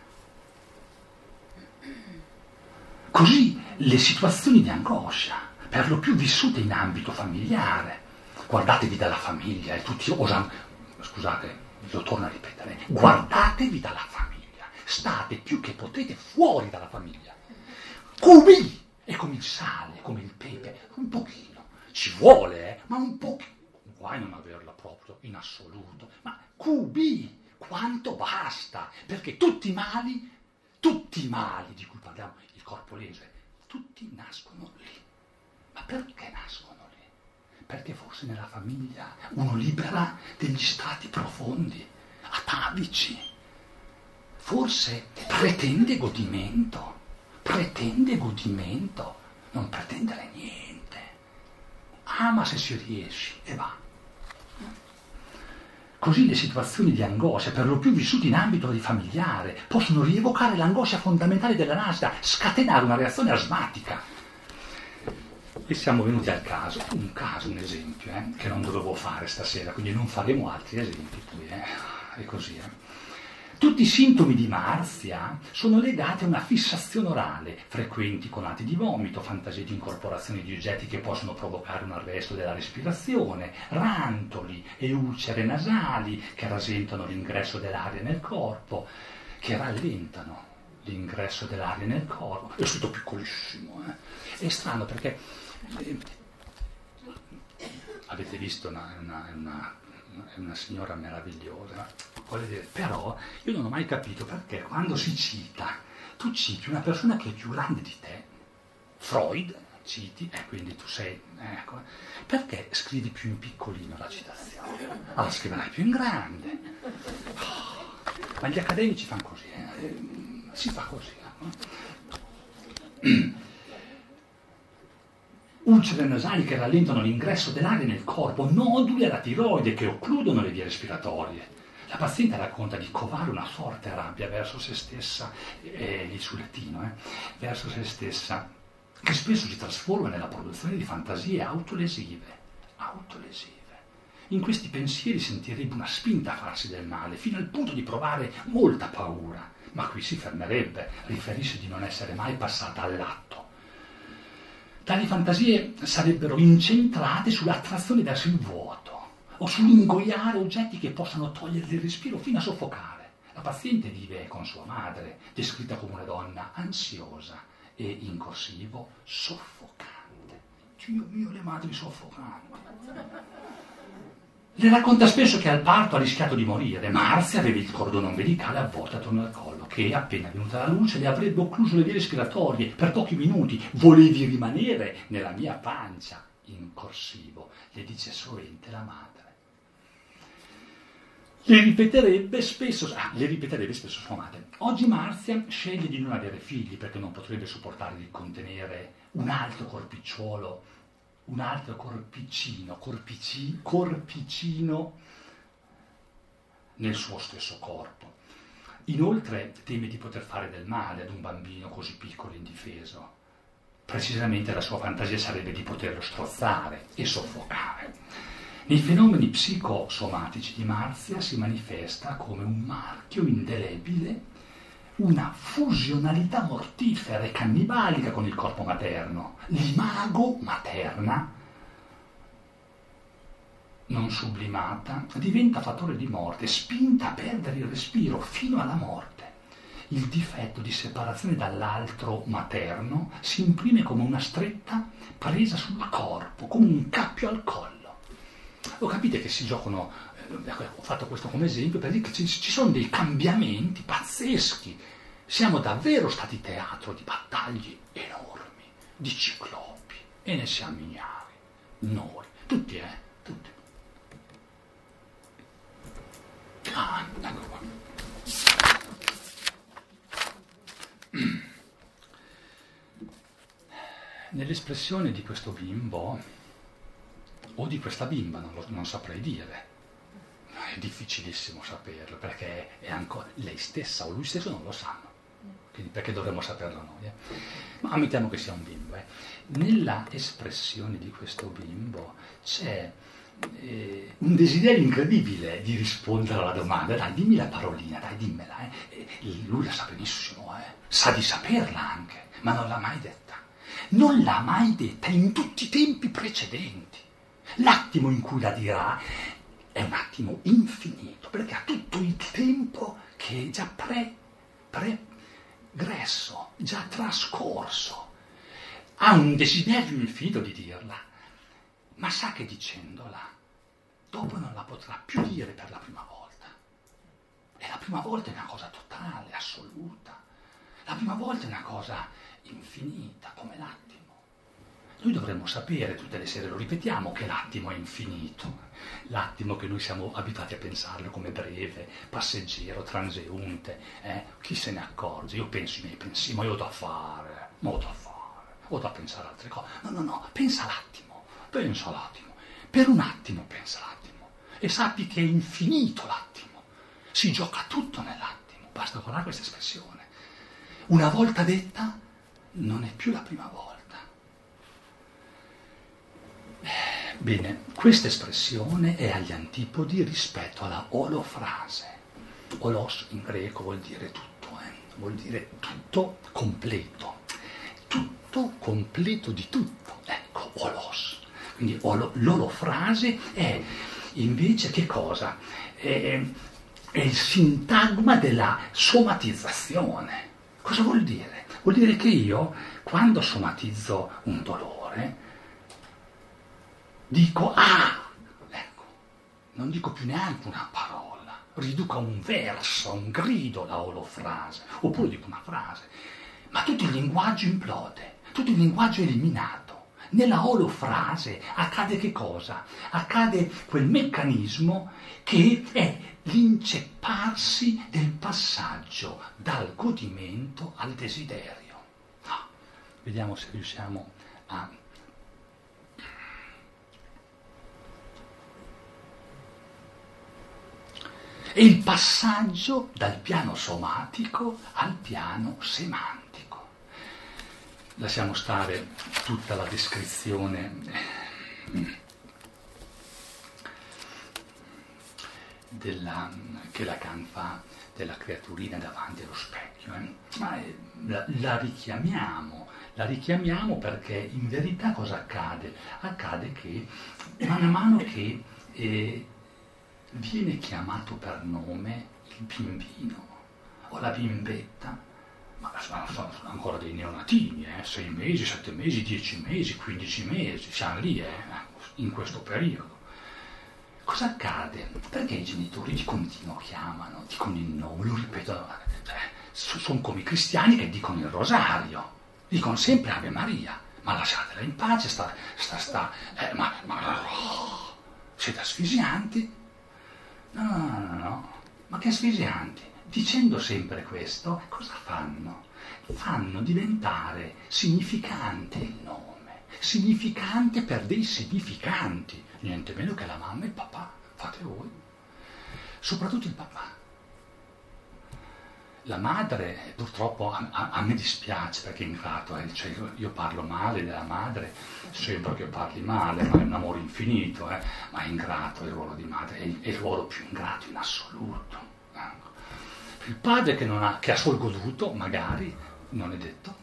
Così le situazioni di angoscia, per lo più vissute in ambito familiare, guardatevi dalla famiglia, e tutti osano, scusate, lo torno a ripetere, guardatevi dalla famiglia, state più che potete fuori dalla famiglia. Cubi! È come il sale, come il pepe, un pochino, ci vuole, eh, ma un pochino, guai non averla proprio in assoluto, ma cubi, quanto basta, perché tutti i mali, tutti i mali di cui parliamo, il corpo legge, tutti nascono lì. Ma perché nascono lì? Perché forse nella famiglia uno libera degli stati profondi, atavici, forse pretende godimento, pretende godimento, non pretendere niente, ama se si riesce e va. Così le situazioni di angoscia, per lo più vissute in ambito di familiare, possono rievocare l'angoscia fondamentale della nascita, scatenare una reazione asmatica. E siamo venuti al caso, un caso, un esempio, eh, che non dovevo fare stasera, quindi non faremo altri esempi qui, eh, è così, eh. Tutti i sintomi di Marzia sono legati a una fissazione orale, frequenti con atti di vomito, fantasie di incorporazione di oggetti che possono provocare un arresto della respirazione, rantoli e ulcere nasali che rasentano l'ingresso dell'aria nel corpo, che rallentano l'ingresso dell'aria nel corpo. È tutto piccolissimo, eh. È strano perché eh, avete visto una, una, una, una signora meravigliosa. Voglio dire, però io non ho mai capito perché quando si cita, tu citi una persona che è più grande di te, Freud, citi, e eh, quindi tu sei, ecco, perché scrivi più in piccolino la citazione? Allora scriverai più in grande. Oh, ma gli accademici fanno così, eh? Si fa così. Eh? Ulcere nasali che rallentano l'ingresso dell'aria nel corpo, noduli alla tiroide che occludono le vie respiratorie. La paziente racconta di covare una forte rabbia verso se stessa, eh, lì sul lettino, eh, verso se stessa, che spesso si trasforma nella produzione di fantasie autolesive. Autolesive. In questi pensieri sentirebbe una spinta a farsi del male, fino al punto di provare molta paura, ma qui si fermerebbe, riferisce di non essere mai passata all'atto. Tali fantasie sarebbero incentrate sull'attrazione verso il vuoto, o sull'ingoiare oggetti che possano toglierle il respiro fino a soffocare. La paziente vive con sua madre, descritta come una donna ansiosa e, in corsivo, soffocante. Dio mio, le madri soffocanti. Le racconta spesso che al parto ha rischiato di morire. Marzia aveva il cordone ombelicale avvolto attorno al collo, che, appena venuta la luce, le avrebbe occluso le vie respiratorie per pochi minuti. Volevi rimanere nella mia pancia, in corsivo, le dice sovente la madre. Le ripeterebbe spesso, ah, le ripeterebbe spesso sua madre. Oggi Marzia sceglie di non avere figli perché non potrebbe sopportare di contenere un altro corpicciolo, un altro corpicino, corpici, corpicino nel suo stesso corpo. Inoltre teme di poter fare del male ad un bambino così piccolo e indifeso. Precisamente la sua fantasia sarebbe di poterlo strozzare e soffocare. Nei fenomeni psicosomatici di Marzia si manifesta come un marchio indelebile, una fusionalità mortifera e cannibalica con il corpo materno. L'imago materna, non sublimata, diventa fattore di morte, spinta a perdere il respiro fino alla morte. Il difetto di separazione dall'altro materno si imprime come una stretta presa sul corpo, come un cappio al collo. Lo capite che si giocano, eh, ho fatto questo come esempio per dire che ci, ci sono dei cambiamenti pazzeschi. Siamo davvero stati teatro di battaglie enormi, di ciclopi, e ne siamo ignari. Noi, tutti, eh, tutti. Ah, ecco qua. Nell'espressione di questo bimbo, o di questa bimba, non, lo, non saprei dire, è difficilissimo saperlo, perché è ancora lei stessa o lui stesso non lo sanno. Quindi perché dovremmo saperlo noi? Eh? Ma ammettiamo che sia un bimbo. Eh? Nella espressione di questo bimbo c'è eh, un desiderio incredibile di rispondere alla domanda. Dai, dimmi la parolina, dai, dimmela. Eh? E lui la sa benissimo, eh? Sa di saperla anche, ma non l'ha mai detta. Non l'ha mai detta in tutti i tempi precedenti. L'attimo in cui la dirà è un attimo infinito, perché ha tutto il tempo che è già pre, pregresso, già trascorso. Ha un desiderio infinito di dirla, ma sa che dicendola, dopo non la potrà più dire per la prima volta. E la prima volta è una cosa totale, assoluta. La prima volta è una cosa infinita, come l'attimo. Noi dovremmo sapere, tutte le sere lo ripetiamo, che l'attimo è infinito. L'attimo che noi siamo abituati a pensarlo come breve, passeggero, transeunte. Eh? Chi se ne accorge? Io penso i miei pensieri, ma io ho da fare, ma ho da fare, ho da pensare a altre cose. No, no, no, pensa l'attimo, pensa l'attimo. Per un attimo pensa l'attimo. E sappi che è infinito l'attimo. Si gioca tutto nell'attimo. Basta guardare questa espressione. Una volta detta, non è più la prima volta. Bene, questa espressione è agli antipodi rispetto alla olofrase. Olos in greco vuol dire tutto, eh? Vuol dire tutto completo. Tutto completo di tutto. Ecco, olos. Quindi olo, l'olofrase è invece che cosa? È, è il sintagma della somatizzazione. Cosa vuol dire? Vuol dire che io, quando somatizzo un dolore, dico, ah, ecco, non dico più neanche una parola, riduco a un verso, a un grido la olofrase, oppure dico una frase, ma tutto il linguaggio implode, tutto il linguaggio è eliminato. Nella olofrase accade che cosa? Accade quel meccanismo che è l'incepparsi del passaggio dal godimento al desiderio. Ah, vediamo se riusciamo a... È il passaggio dal piano somatico al piano semantico. Lasciamo stare tutta la descrizione della, che Lacan fa della creaturina davanti allo specchio, eh? Ma è, la, la richiamiamo, la richiamiamo perché in verità cosa accade? Accade che man mano che eh, viene chiamato per nome il bimbino o la bimbetta, ma sono ancora dei neonatini, eh? sei mesi, sette mesi, dieci mesi, quindici mesi, siamo lì eh? in questo periodo. Cosa accade? Perché i genitori di continuo chiamano, dicono il nome, lo ripetono, cioè, sono come i cristiani che dicono il rosario, dicono sempre Ave Maria, ma lasciatela in pace, sta, sta, sta, eh, ma, ma oh, siete asfisianti? No, no, no, no, no, ma che asfisianti? Dicendo sempre questo, cosa fanno? Fanno diventare significante il nome, significante per dei significanti, niente meno che la mamma e il papà, fate voi, soprattutto il papà. La madre, purtroppo, a, a, a me dispiace perché è ingrato, eh, cioè io, io parlo male della madre, sembra che parli male, ma è un amore infinito, eh, ma è ingrato il ruolo di madre, è, è il ruolo più ingrato in assoluto. Ecco. Il padre che, non ha, che ha solo goduto, magari, non è detto,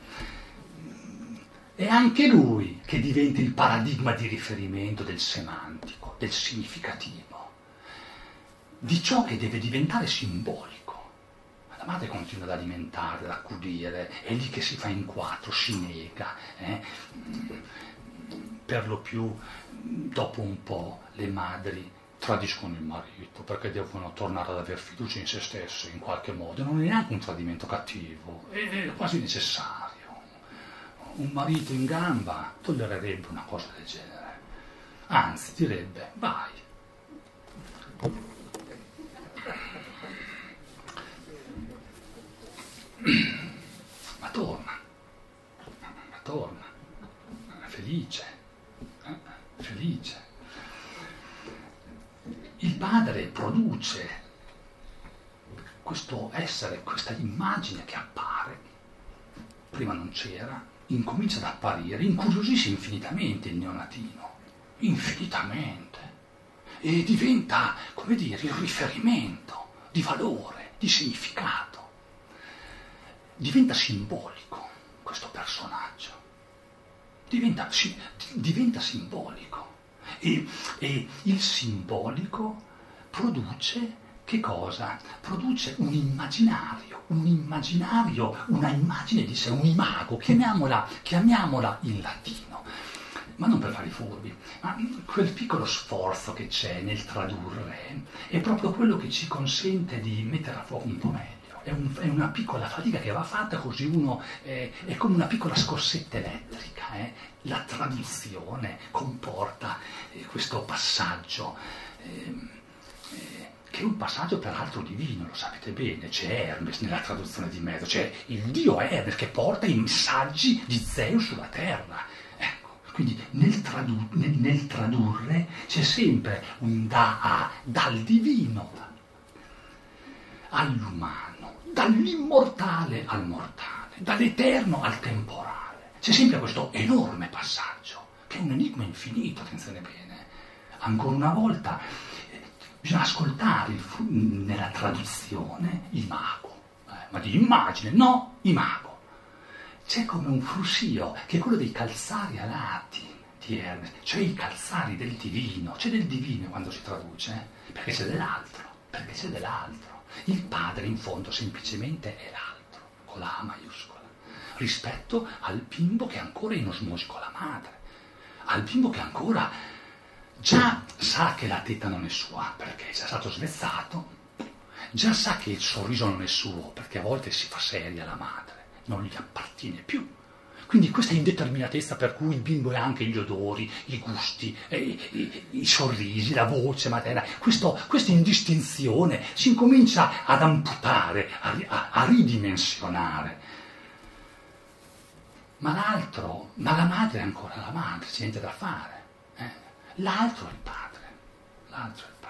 è anche lui che diventa il paradigma di riferimento del semantico, del significativo, di ciò che deve diventare simbolico. La madre continua ad alimentare, ad accudire, è lì che si fa in quattro, si nega, eh? Per lo più dopo un po' le madri tradiscono il marito perché devono tornare ad aver fiducia in se stesse in qualche modo, non è neanche un tradimento cattivo, è quasi necessario. Un marito in gamba tollererebbe una cosa del genere, anzi direbbe vai. Ma torna, ma torna, felice, eh? felice. Il padre padre produce questo essere, questa immagine che appare, prima non c'era, incomincia ad apparire, incuriosisce infinitamente il neonatino, infinitamente, e diventa, come dire, il riferimento di valore, di significato, diventa simbolico questo personaggio, diventa, diventa simbolico, e, e il simbolico produce che cosa? Produce un immaginario, un immaginario, una immagine di sé, un imago, chiamiamola, chiamiamola in latino, ma non per fare i furbi, ma quel piccolo sforzo che c'è nel tradurre è proprio quello che ci consente di mettere a fuoco un po' meglio. È, un, è una piccola fatica che va fatta, così uno eh, è come una piccola scossetta elettrica. Eh. La traduzione comporta eh, questo passaggio, eh, eh, che è un passaggio peraltro divino, lo sapete bene, c'è Hermes nella traduzione di mezzo, c'è il dio Hermes che porta i messaggi di Zeus sulla terra. Ecco, quindi nel, tradu- nel, nel tradurre c'è sempre un da a, dal divino all'umano, dall'immortale al mortale, dall'eterno al temporale. C'è sempre questo enorme passaggio, che è un enigma infinito, attenzione bene. Ancora una volta, eh, bisogna ascoltare il, nella traduzione imago, eh, ma di immagine, no, imago. C'è come un fruscio, che è quello dei calzari alati di Hermes, cioè i calzari del divino. C'è del divino quando si traduce, eh, perché c'è dell'altro, perché c'è dell'altro. Il padre in fondo semplicemente è l'altro, con la A maiuscola, rispetto al bimbo che ancora è in osmosi con la madre, al bimbo che ancora già sa che la teta non è sua perché è già stato svezzato, già sa che il sorriso non è suo perché a volte si fa seria la madre, non gli appartiene più. Quindi questa indeterminatezza per cui il bimbo è anche gli odori, i gusti, i, i, i sorrisi, la voce materna, questo, questa indistinzione si incomincia ad amputare, a, a, a ridimensionare. Ma l'altro, ma la madre è ancora la madre, c'è niente da fare. Eh? L'altro è il padre, l'altro è il padre.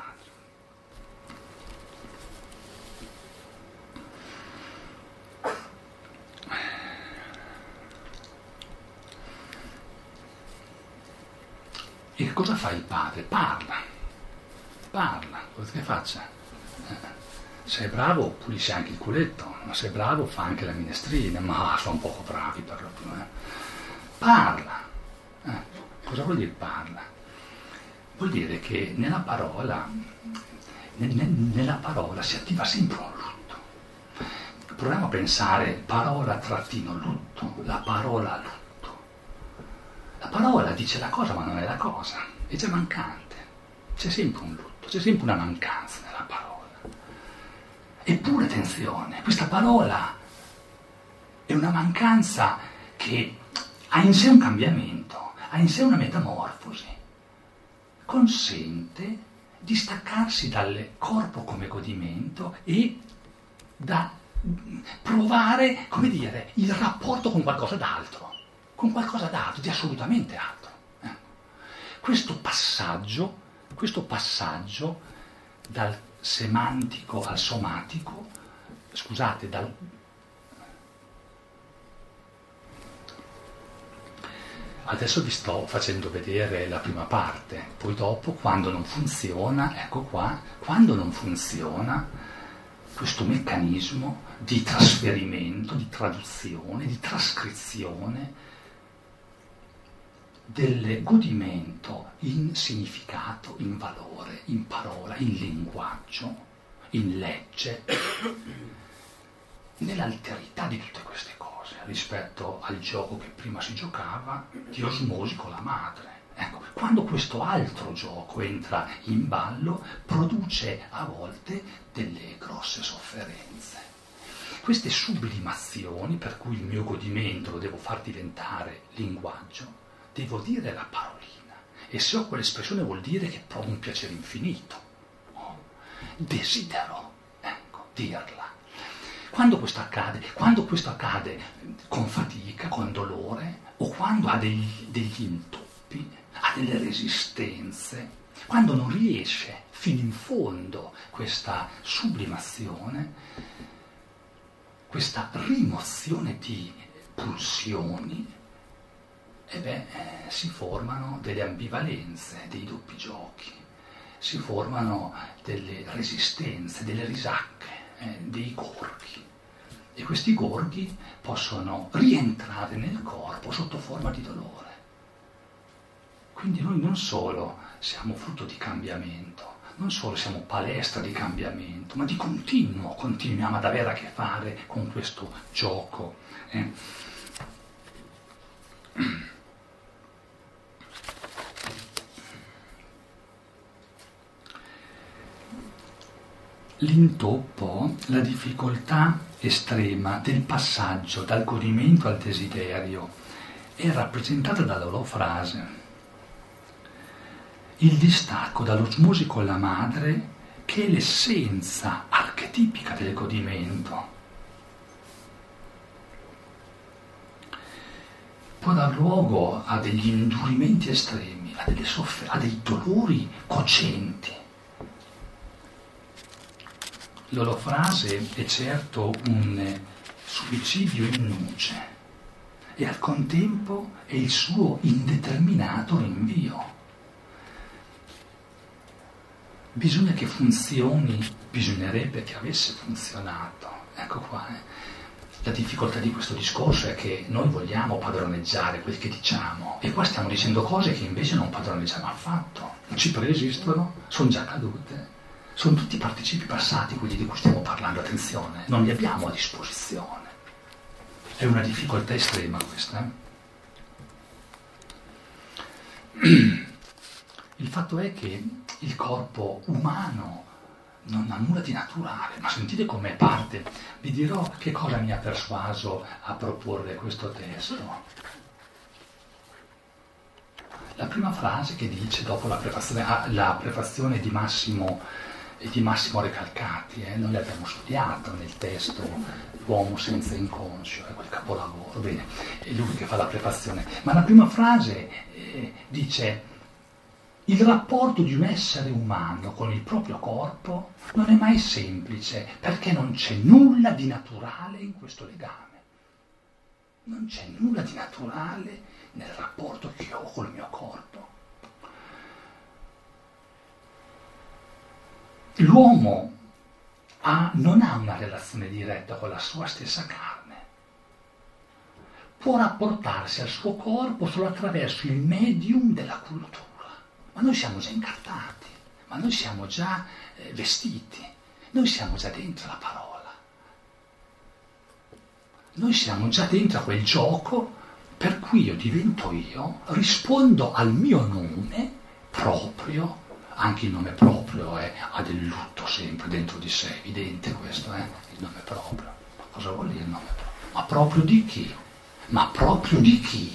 E che cosa fa il padre? Parla, parla, cosa che faccia? Eh, sei bravo, pulisci anche il culetto, ma sei bravo, fa anche la minestrina, ma sono poco bravi per lo più. Eh. Parla. Eh, cosa vuol dire parla? Vuol dire che nella parola, ne, ne, nella parola si attiva sempre un lutto. Proviamo a pensare parola trattino lutto, la parola lutto. La parola dice la cosa ma non è la cosa, è già mancante, c'è sempre un lutto, c'è sempre una mancanza nella parola. Eppure, attenzione, questa parola è una mancanza che ha in sé un cambiamento, ha in sé una metamorfosi, consente di staccarsi dal corpo come godimento e da provare, come dire, il rapporto con qualcosa d'altro. con qualcosa d'altro, di assolutamente altro. Eh. Questo passaggio, questo passaggio dal semantico al somatico, scusate, dal... Adesso vi sto facendo vedere la prima parte, poi dopo, quando non funziona, ecco qua, quando non funziona questo meccanismo di trasferimento, di traduzione, di trascrizione, del godimento in significato, in valore, in parola, in linguaggio, in legge, nell'alterità di tutte queste cose rispetto al gioco che prima si giocava di osmosi con la madre. Ecco, quando questo altro gioco entra in ballo, produce a volte delle grosse sofferenze. Queste sublimazioni, per cui il mio godimento lo devo far diventare linguaggio, devo dire la parolina, e se ho quell'espressione vuol dire che provo un piacere infinito, oh, desidero, ecco, dirla. Quando questo accade, quando questo accade con fatica, con dolore, o quando ha degli, degli intoppi, ha delle resistenze, quando non riesce fino in fondo questa sublimazione, questa rimozione di pulsioni, e beh, si formano delle ambivalenze, dei doppi giochi, si formano delle resistenze, delle risacche, eh, dei gorghi. E questi gorghi possono rientrare nel corpo sotto forma di dolore. Quindi noi non solo siamo frutto di cambiamento, non solo siamo palestra di cambiamento, ma di continuo continuiamo ad avere a che fare con questo gioco. Eh. L'intoppo, la difficoltà estrema del passaggio dal godimento al desiderio è rappresentata dalla loro frase. Il distacco dall'osmosi con la madre, che è l'essenza archetipica del godimento, può dar luogo a degli indurimenti estremi, a, delle soffer- a dei dolori cocenti. La loro frase è certo un suicidio in nuce e al contempo è il suo indeterminato rinvio. Bisogna che funzioni, bisognerebbe che avesse funzionato. Ecco qua, eh. La difficoltà di questo discorso è che noi vogliamo padroneggiare quel che diciamo e qua stiamo dicendo cose che invece non padroneggiamo affatto. Ci preesistono, sono già cadute. Sono tutti participi passati quelli di cui stiamo parlando, attenzione, non li abbiamo a disposizione. È una difficoltà estrema questa. Eh? Il fatto è che il corpo umano non ha nulla di naturale, ma sentite com'è parte. Vi dirò che cosa mi ha persuaso a proporre questo testo. La prima frase che dice dopo la prefazione, ah, la prefazione di Massimo e di Massimo Recalcati, eh, noi l'abbiamo studiato nel testo L'uomo senza inconscio, è quel capolavoro, bene, è lui che fa la prefazione, ma la prima frase eh, dice: il rapporto di un essere umano con il proprio corpo non è mai semplice, perché non c'è nulla di naturale in questo legame, non c'è nulla di naturale nel rapporto che ho col mio corpo. L'uomo ha, non ha una relazione diretta con la sua stessa carne. Può rapportarsi al suo corpo solo attraverso il medium della cultura. Ma noi siamo già incartati, ma noi siamo già eh, vestiti, noi siamo già dentro la parola. Noi siamo già dentro a quel gioco per cui io divento io, rispondo al mio nome proprio. Anche il nome proprio è, ha del lutto sempre dentro di sé, evidente questo, eh? Il nome proprio. Cosa vuol dire il nome proprio? Ma proprio di chi? Ma proprio di chi?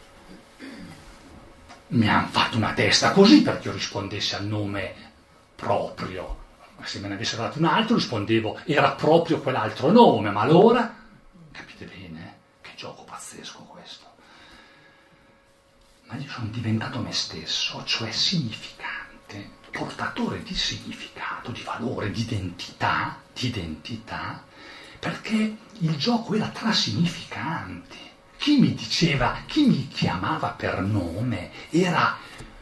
Mi hanno fatto una testa così perché io rispondessi al nome proprio. Se me ne avessero dato un altro rispondevo, era proprio quell'altro nome, ma allora, capite bene, eh? Che gioco pazzesco questo. Ma io sono diventato me stesso, cioè significante, portatore di significato, di valore, di identità, di identità, perché il gioco era tra significanti. Chi mi diceva, chi mi chiamava per nome era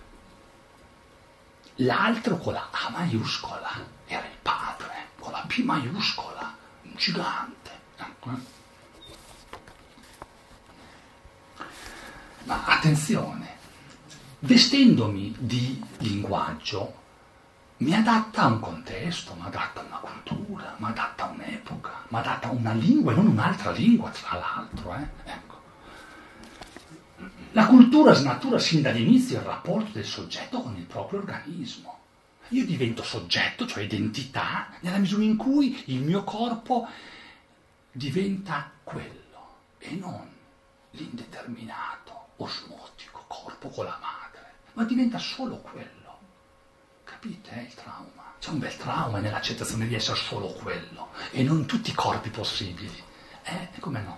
l'altro con la A maiuscola, era il padre, con la P maiuscola, un gigante. Ecco. Ma attenzione, vestendomi di linguaggio mi adatta a un contesto, mi adatta a una cultura, mi adatta a un'epoca, mi adatta a una lingua e non un'altra lingua, tra l'altro. Eh? Ecco. La cultura snatura sin dall'inizio il rapporto del soggetto con il proprio organismo. Io divento soggetto, cioè identità, nella misura in cui il mio corpo diventa quello e non l'indeterminato, osmotico corpo con la madre, ma diventa solo quello. Capite eh, il trauma? C'è un bel trauma nell'accettazione di essere solo quello e non tutti i corpi possibili. Eh, come no?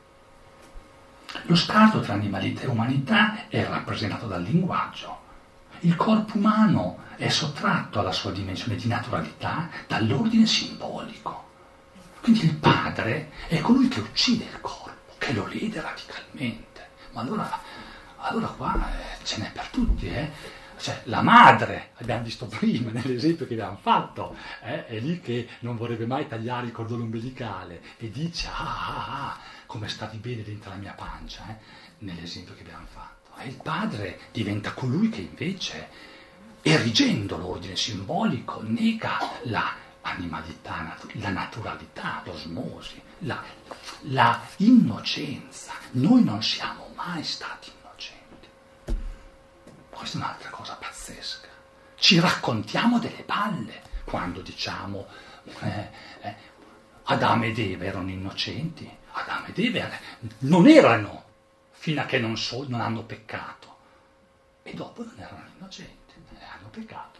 Lo scarto tra animalità e umanità è rappresentato dal linguaggio. Il corpo umano è sottratto alla sua dimensione di naturalità dall'ordine simbolico. Quindi il padre è colui che uccide il corpo, che lo lede radicalmente. Ma allora, allora qua eh, ce n'è per tutti, eh? Cioè, la madre, abbiamo visto prima nell'esempio che abbiamo fatto, eh, è lì che non vorrebbe mai tagliare il cordone ombelicale e dice, ah, ah, ah, come stavi bene dentro la mia pancia, eh, nell'esempio che abbiamo fatto. E il padre diventa colui che invece, erigendo l'ordine simbolico, nega la animalità, la naturalità, l'osmosi, la, la innocenza. Noi non siamo mai stati innocenti. Questa è un'altra cosa pazzesca. Ci raccontiamo delle balle quando diciamo eh, eh, Adamo ed Eva erano innocenti. Adamo ed Eva non erano fino a che non, so, non hanno peccato. E dopo non erano innocenti, eh, hanno peccato.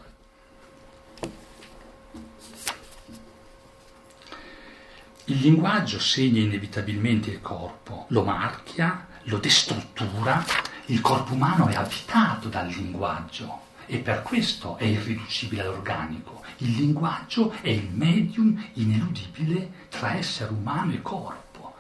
Il linguaggio segna inevitabilmente il corpo, lo marchia, lo destruttura. Il corpo umano è abitato dal linguaggio e per questo è irriducibile all'organico. Il linguaggio è il medium ineludibile tra essere umano e corpo.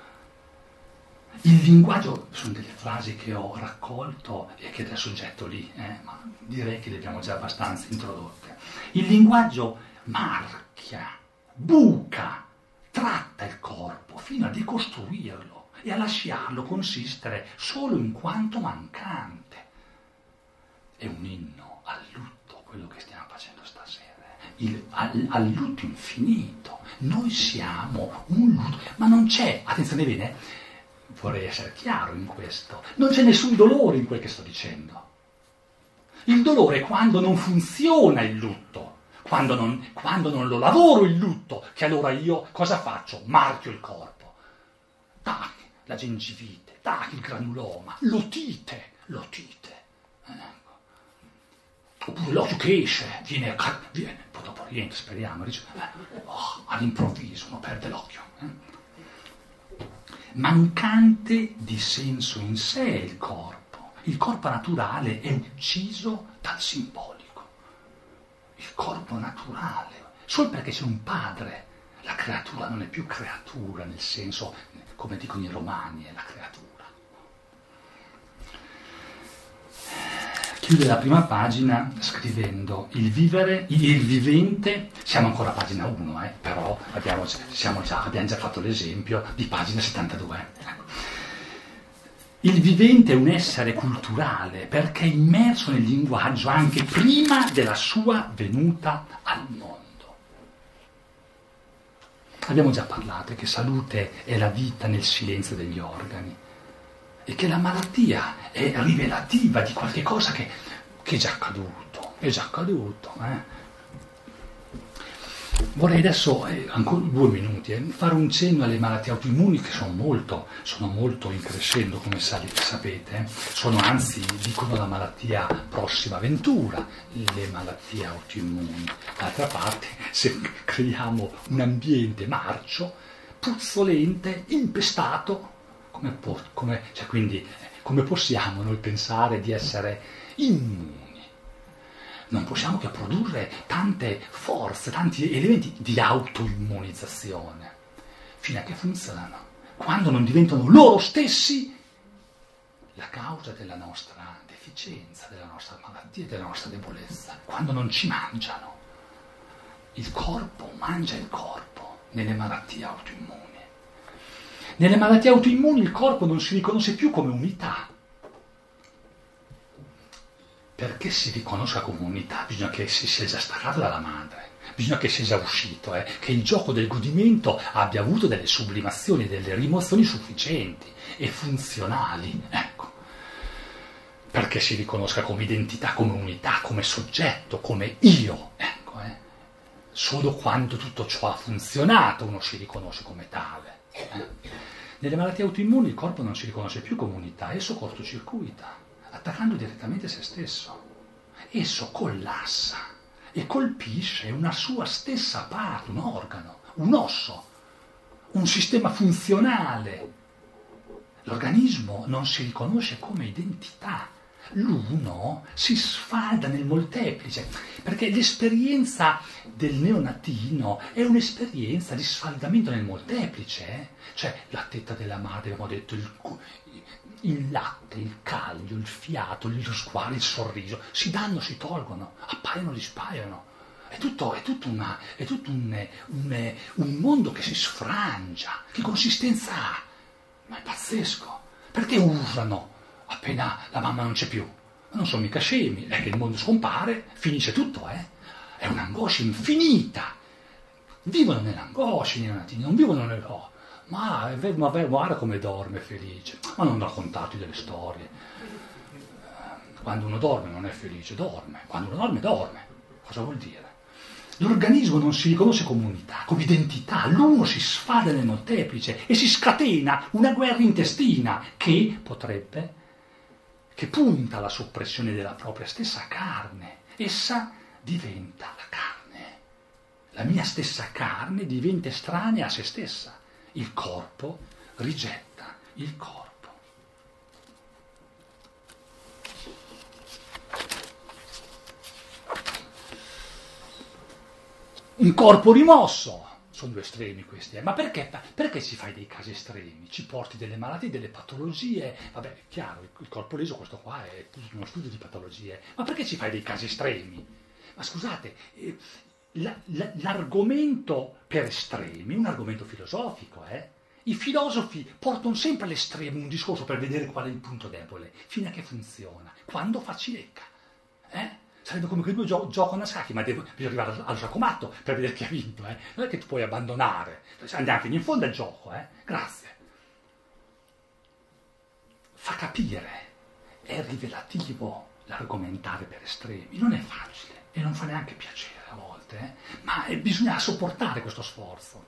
Il linguaggio, sono delle frasi che ho raccolto e che adesso getto lì, eh, ma direi che le abbiamo già abbastanza introdotte. Il linguaggio marchia, buca, tratta il corpo fino a decostruirlo e a lasciarlo consistere solo in quanto mancante. È un inno al lutto quello che stiamo facendo stasera, il, al, al lutto infinito. Noi siamo un lutto, ma non c'è, attenzione bene, vorrei essere chiaro in questo, non c'è nessun dolore in quel che sto dicendo. Il dolore è quando non funziona il lutto. Quando non, quando non lo lavoro il lutto, che allora io cosa faccio? Marchio il corpo. Tac, la gengivite, tac, il granuloma, l'otite, l'otite. Ecco. Oppure l'occhio che esce, viene, viene, poi dopo rientra, speriamo, dice, eh, oh, all'improvviso uno perde l'occhio. Eh. Mancante di senso in sé il corpo. Il corpo naturale è ucciso dal simbolico. Il corpo naturale, solo perché c'è un padre, la creatura non è più creatura nel senso, come dicono i romani, è la creatura. Chiude la prima pagina scrivendo il vivere, il vivente, siamo ancora a pagina uno, eh, però abbiamo, siamo già, abbiamo già fatto l'esempio di pagina settantadue. Ecco. Il vivente è un essere culturale perché è immerso nel linguaggio anche prima della sua venuta al mondo. Abbiamo già parlato che salute è la vita nel silenzio degli organi e che la malattia è rivelativa di qualche cosa che, che è già accaduto, è già accaduto. Eh? Vorrei adesso, eh, ancora due minuti, eh, fare un cenno alle malattie autoimmuni che sono molto, sono molto in crescendo, come sapete. Eh. Sono anzi, dicono, la malattia prossima avventura, le malattie autoimmuni. D'altra parte, se creiamo un ambiente marcio, puzzolente, impestato, come, può, come, cioè quindi, eh, come possiamo noi pensare di essere immuni? Non possiamo che produrre tante forze, tanti elementi di autoimmunizzazione, fino a che funzionano. Quando non diventano loro stessi la causa della nostra deficienza, della nostra malattia, della nostra debolezza. Quando non ci mangiano. Il corpo mangia il corpo nelle malattie autoimmuni. Nelle malattie autoimmuni il corpo non si riconosce più come unità. Perché si riconosca come unità bisogna che si sia già staccato dalla madre, bisogna che sia già uscito, eh, che il gioco del godimento abbia avuto delle sublimazioni, delle rimozioni sufficienti e funzionali, ecco, perché si riconosca come identità, come unità, come soggetto, come io, ecco, eh. Solo quando tutto ciò ha funzionato uno si riconosce come tale. Eh. Nelle malattie autoimmuni il corpo non si riconosce più come unità, esso cortocircuita, attaccando direttamente se stesso. Esso collassa e colpisce una sua stessa parte, un organo, un osso, un sistema funzionale. L'organismo non si riconosce come identità, l'uno si sfalda nel molteplice, perché l'esperienza del neonatino è un'esperienza di sfaldamento nel molteplice, eh? Cioè la tetta della madre, abbiamo detto, il, il latte, il caglio, il fiato, lo sguardo, il sorriso, si danno, si tolgono, appaiono, dispaiono. È tutto, è tutto, una, è tutto un, un, un mondo che si sfrangia. Che consistenza ha? Ma è pazzesco. Perché urlano appena la mamma non c'è più? Ma non sono mica scemi, è che il mondo scompare, finisce tutto, eh? È un'angoscia infinita. Vivono nell'angoscia i neonatini, non vivono nel... Oh, ma, ma guarda come dorme felice. Ma non raccontarti delle storie. Quando uno dorme non è felice, dorme. Quando uno dorme, dorme. Cosa vuol dire? L'organismo non si riconosce come unità, come identità, l'uno si sfada nel molteplice e si scatena una guerra intestina che potrebbe, che punta alla soppressione della propria stessa carne. Essa diventa la carne. La mia stessa carne diventa estranea a se stessa. Il corpo rigetta il corpo. Un corpo rimosso, sono due estremi questi, eh? Ma perché, perché ci fai dei casi estremi? Ci porti delle malattie, delle patologie, vabbè, è chiaro, il corpo leso questo qua è uno studio di patologie, ma perché ci fai dei casi estremi? Ma scusate, eh, la, la, l'argomento per estremi è un argomento filosofico, eh? I filosofi portano sempre all'estremo un discorso per vedere qual è il punto debole, fino a che funziona, quando fa cilecca, eh? Sarebbe come che due gio- giocano a scacchi, ma devo, bisogna arrivare al, al sciacomatto per vedere chi ha vinto, eh? Non è che tu puoi abbandonare. Andiamo fino in fondo al gioco, eh? Grazie. Fa capire, è rivelativo l'argomentare per estremi, non è facile e non fa neanche piacere a volte, eh? Ma eh, bisogna sopportare questo sforzo.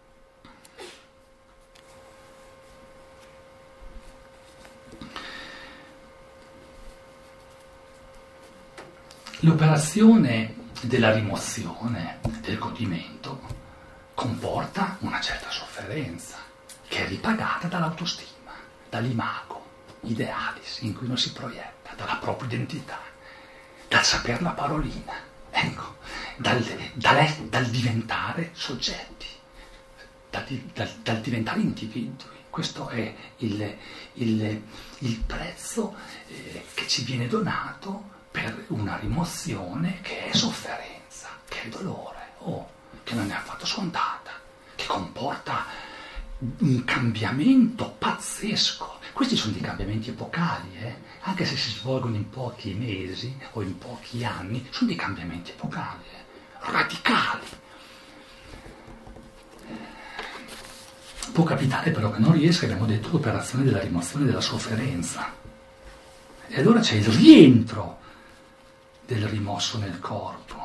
L'operazione della rimozione, del godimento, comporta una certa sofferenza, che è ripagata dall'autostima, dall'imago, idealis, in cui uno si proietta, dalla propria identità, dal saper la parolina, ecco, dal, dal, dal diventare soggetti, dal, dal, dal diventare individui. Questo è il, il, il prezzo eh, che ci viene donato per una rimozione che è sofferenza, che è dolore, oh, che non è affatto scontata, che comporta un cambiamento pazzesco. Questi sono dei cambiamenti epocali, eh? Anche se si svolgono in pochi mesi o in pochi anni, sono dei cambiamenti epocali, eh? Radicali. Può capitare però che non riesca, abbiamo detto, l'operazione della rimozione della sofferenza. E allora c'è il rientro del rimosso nel corpo.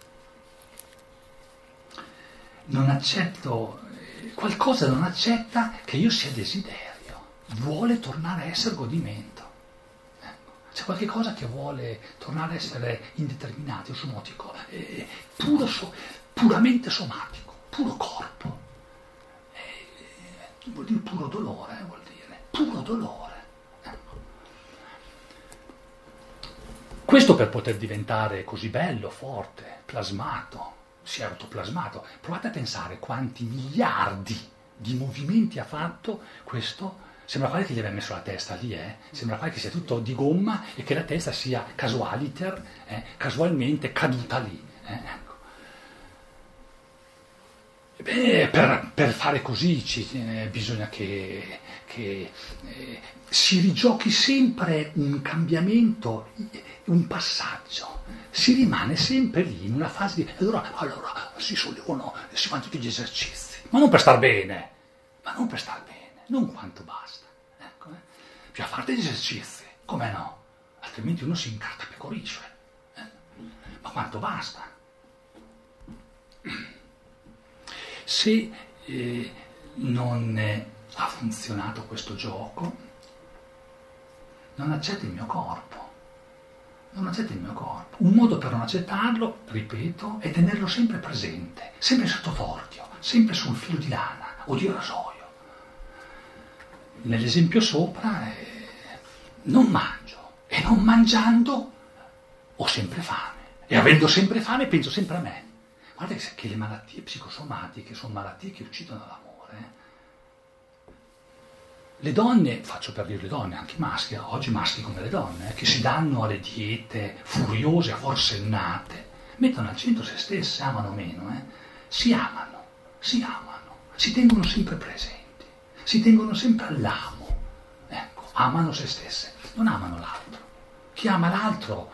Non accetto, qualcosa non accetta che io sia desiderio, vuole tornare a essere godimento. Ecco. C'è qualche cosa che vuole tornare a essere indeterminato, somotico, eh, puro so, puramente somatico, puro corpo. Eh, vuol dire puro dolore, eh, vuol dire, puro dolore. Questo per poter diventare così bello, forte, plasmato, si è autoplasmato. Provate a pensare quanti miliardi di movimenti ha fatto questo. Sembra quasi che gli abbia messo la testa lì, eh? Sembra quasi che sia tutto di gomma e che la testa sia casualiter, eh? casualmente caduta lì. Eh? Ecco. Beh, per, per fare così ci, eh, bisogna che, che eh, si rigiochi sempre un cambiamento, un passaggio, si rimane sempre lì in una fase di... Allora, allora si sollevano, si fanno tutti gli esercizi, ma non per star bene, ma non per star bene, non quanto basta. Ecco, eh. Bisogna fare degli esercizi, come no? Altrimenti uno si incartapecorisce. Eh. Ma quanto basta? Se eh, non eh, ha funzionato questo gioco, non accetta il mio corpo. Non accetta il mio corpo. Un modo per non accettarlo, ripeto, è tenerlo sempre presente, sempre sotto torchio, sempre sul filo di lana o di rasoio. Nell'esempio sopra, eh, non mangio E non mangiando ho sempre fame. E avendo sempre fame penso sempre a me. Guarda che le malattie psicosomatiche sono malattie che uccidono l'amore. Le donne, faccio per dire le donne, anche i maschi, oggi maschi come le donne, eh, che si danno alle diete furiose, forsennate, mettono al centro se stesse, amano meno, eh, si amano, si amano, si tengono sempre presenti, si tengono sempre all'amo, ecco, amano se stesse, non amano l'altro. Chi ama l'altro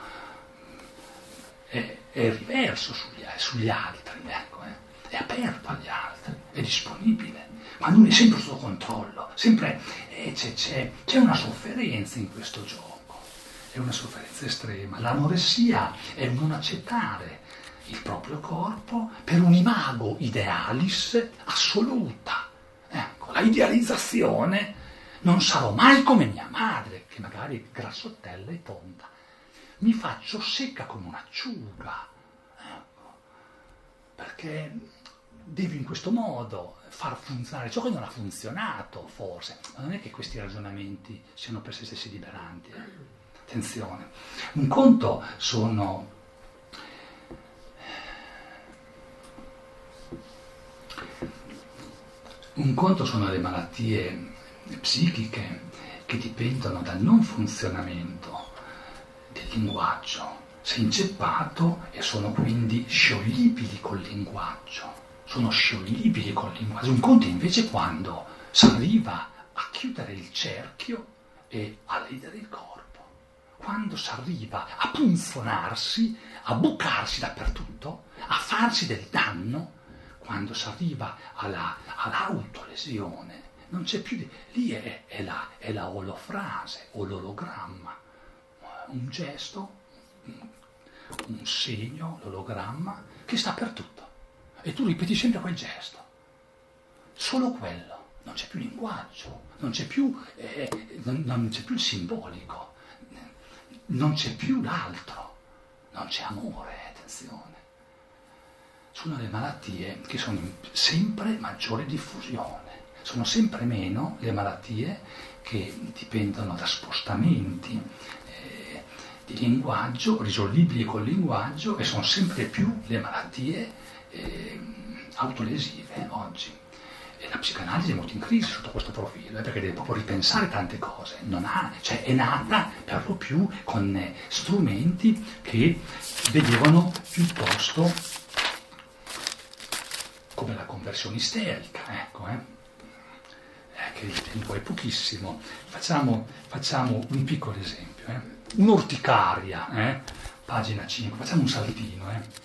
è, è riverso sugli, sugli altri, ecco, eh, è aperto agli altri, è disponibile. Quando uno è sempre sotto controllo, sempre eh, c'è, c'è, c'è una sofferenza in questo gioco, è una sofferenza estrema. L'anoressia è un non accettare il proprio corpo per un imago idealis assoluta. Ecco, la idealizzazione, non sarò mai come mia madre, che magari è grassottella e tonda, mi faccio secca come un'acciuga, ecco, perché devi in questo modo far funzionare ciò che non ha funzionato, forse. Ma non è che questi ragionamenti siano per se stessi liberanti. Eh? Attenzione. Un conto sono un conto sono le malattie psichiche che dipendono dal non funzionamento del linguaggio. Sei inceppato e sono quindi scioglibili col linguaggio. Sono scioglibili col linguaggio. Un conto invece quando si arriva a chiudere il cerchio e a ledere il corpo, quando si arriva a punzonarsi, a bucarsi dappertutto, a farsi del danno, quando si arriva alla, all'autolesione, non c'è più di... lì è, è, la, è la olofrase o l'ologramma, un gesto, un, un segno, l'ologramma, che sta per tutto. E tu ripeti sempre quel gesto, solo quello, non c'è più linguaggio, non c'è più, eh, non, non c'è più il simbolico, non c'è più l'altro, non c'è amore, attenzione. Sono le malattie che sono in sempre maggiore diffusione, sono sempre meno le malattie che dipendono da spostamenti eh, di linguaggio, risolvibili col linguaggio, e sono sempre più le malattie Eh, autolesive oggi. E la psicanalisi è molto in crisi sotto questo profilo, eh, perché deve proprio ripensare tante cose. Non ha, cioè è nata per lo più con eh, strumenti che vedevano piuttosto come la conversione isterica, ecco, eh. Eh, che il tempo è pochissimo. Facciamo, facciamo un piccolo esempio, eh. Un'orticaria, eh, pagina cinque, facciamo un saltino, eh.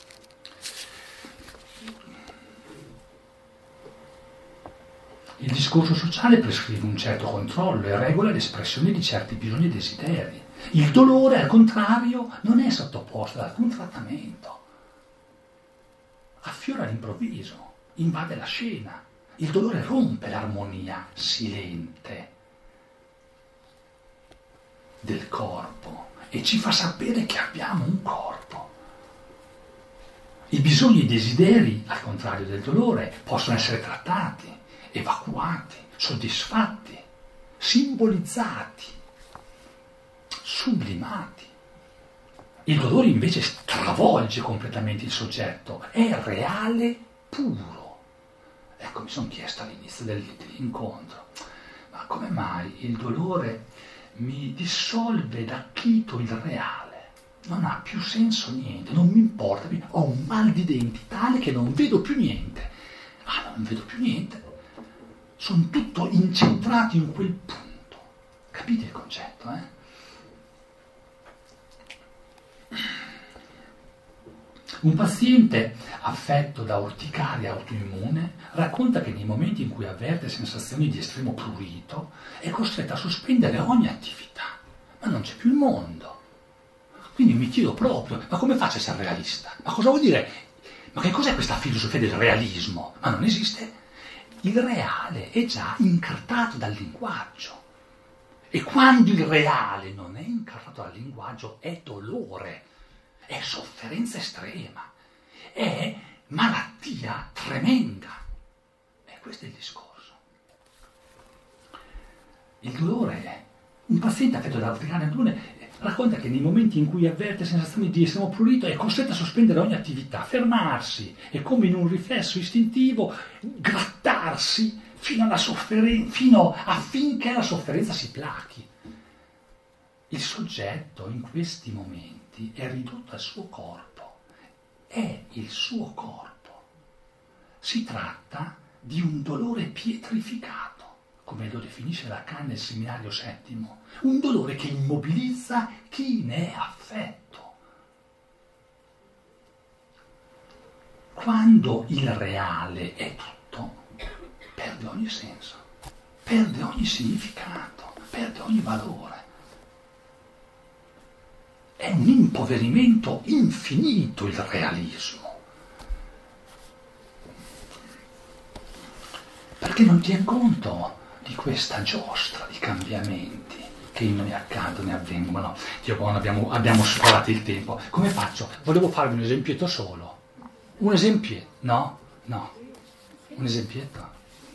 Il discorso sociale prescrive un certo controllo e regola l'espressione di certi bisogni e desideri. Il dolore, al contrario, non è sottoposto ad alcun trattamento. Affiora all'improvviso, invade la scena. Il dolore rompe l'armonia silente del corpo e ci fa sapere che abbiamo un corpo. I bisogni e i desideri, al contrario del dolore, possono essere trattati, evacuati, soddisfatti, simbolizzati, sublimati. Il dolore invece stravolge completamente il soggetto, è reale puro. Ecco, mi sono chiesto all'inizio dell'incontro, ma come mai il dolore mi dissolve da Chito il reale? Non ha più senso niente, non mi importa, ho un mal di denti tale che non vedo più niente. Ah, non vedo più niente. Sono tutto incentrato in quel punto. Capite il concetto, eh? Un paziente affetto da orticaria autoimmune racconta che nei momenti in cui avverte sensazioni di estremo prurito è costretto a sospendere ogni attività, ma non c'è più il mondo. Quindi mi chiedo proprio, ma come faccio a essere realista? Ma cosa vuol dire? Ma che cos'è questa filosofia del realismo? Ma non esiste. Il reale è già incartato dal linguaggio. E quando il reale non è incartato dal linguaggio è dolore, è sofferenza estrema, è malattia tremenda. E questo è il discorso. Il dolore è un paziente affetto da orticaria autoimmune racconta che nei momenti in cui avverte sensazioni di estremo prurito è costretta a sospendere ogni attività, fermarsi e come in un riflesso istintivo grattarsi fino alla sofferenza, fino affinché la sofferenza si plachi. Il soggetto in questi momenti è ridotto al suo corpo, è il suo corpo. Si tratta di un dolore pietrificato, come lo definisce Lacan nel Seminario settimo, un dolore che immobilizza chi ne è affetto. Quando il reale è tutto, perde ogni senso, perde ogni significato, perde ogni valore. È un impoverimento infinito il realismo. Perché non tiene conto di questa giostra di cambiamenti che in noi accadono e avvengono. Dio buono, abbiamo, abbiamo superato il tempo. Come faccio? Volevo farvi un esempietto solo. Un esempietto? No? No. Un esempietto?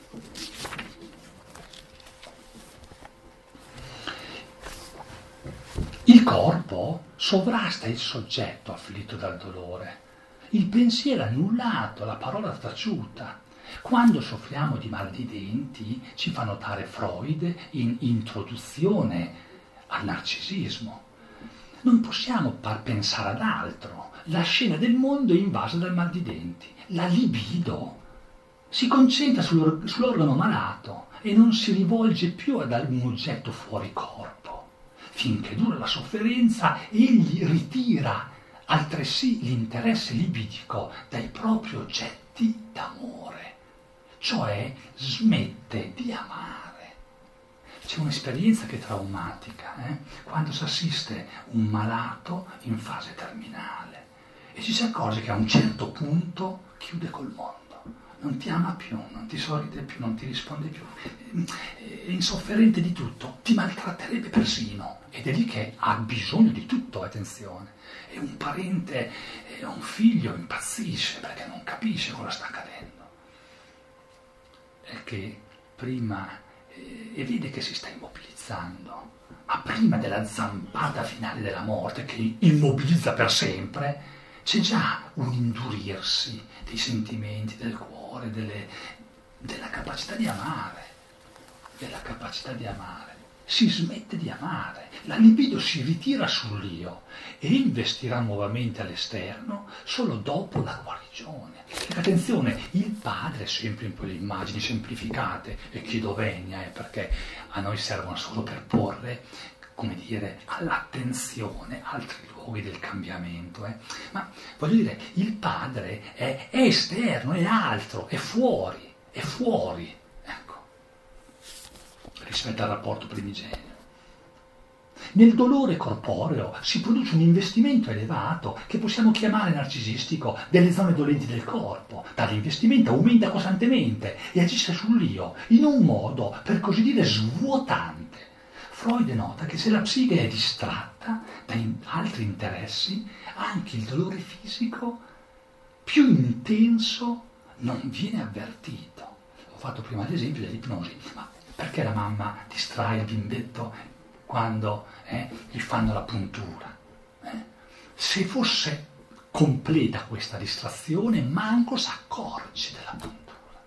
Il corpo sovrasta il soggetto afflitto dal dolore. Il pensiero annullato, la parola taciuta. Quando soffriamo di mal di denti, ci fa notare Freud in Introduzione al narcisismo. Non possiamo par pensare ad altro. La scena del mondo è invasa dal mal di denti. La libido si concentra sull'organo malato e non si rivolge più ad un oggetto fuori corpo. Finché dura la sofferenza, egli ritira altresì l'interesse libidico dai propri oggetti d'amore. Cioè smette di amare. C'è un'esperienza che è traumatica, eh? Quando si assiste un malato in fase terminale e ci si accorge che a un certo punto chiude col mondo, non ti ama più, non ti sorride più, non ti risponde più, è insofferente di tutto, ti maltratterebbe persino, ed è lì che ha bisogno di tutto, attenzione. E un parente, un figlio impazzisce perché non capisce cosa sta accadendo. È che prima, eh, e vede che si sta immobilizzando, ma prima della zampata finale della morte che immobilizza per sempre, c'è già un indurirsi dei sentimenti, del cuore, delle, della capacità di amare, della capacità di amare. Si smette di amare, la libido si ritira sull'io e investirà nuovamente all'esterno solo dopo la guarigione. Perché attenzione, il padre, sempre in quelle immagini semplificate, e chiedo venia, eh, perché a noi servono solo per porre, come dire, all'attenzione altri luoghi del cambiamento. Eh. Ma voglio dire, il padre è, è esterno, è altro, è fuori, è fuori. Rispetto al rapporto primigenio. Nel dolore corporeo si produce un investimento elevato che possiamo chiamare narcisistico delle zone dolenti del corpo. Tale investimento aumenta costantemente e agisce sull'io in un modo, per così dire, svuotante. Freud nota che se la psiche è distratta da in- altri interessi, anche il dolore fisico più intenso non viene avvertito. Ho fatto prima l'esempio dell'ipnosi, ma perché la mamma distrae il bimbetto quando eh, gli fanno la puntura? Eh? Se fosse completa questa distrazione, manco si accorge della puntura.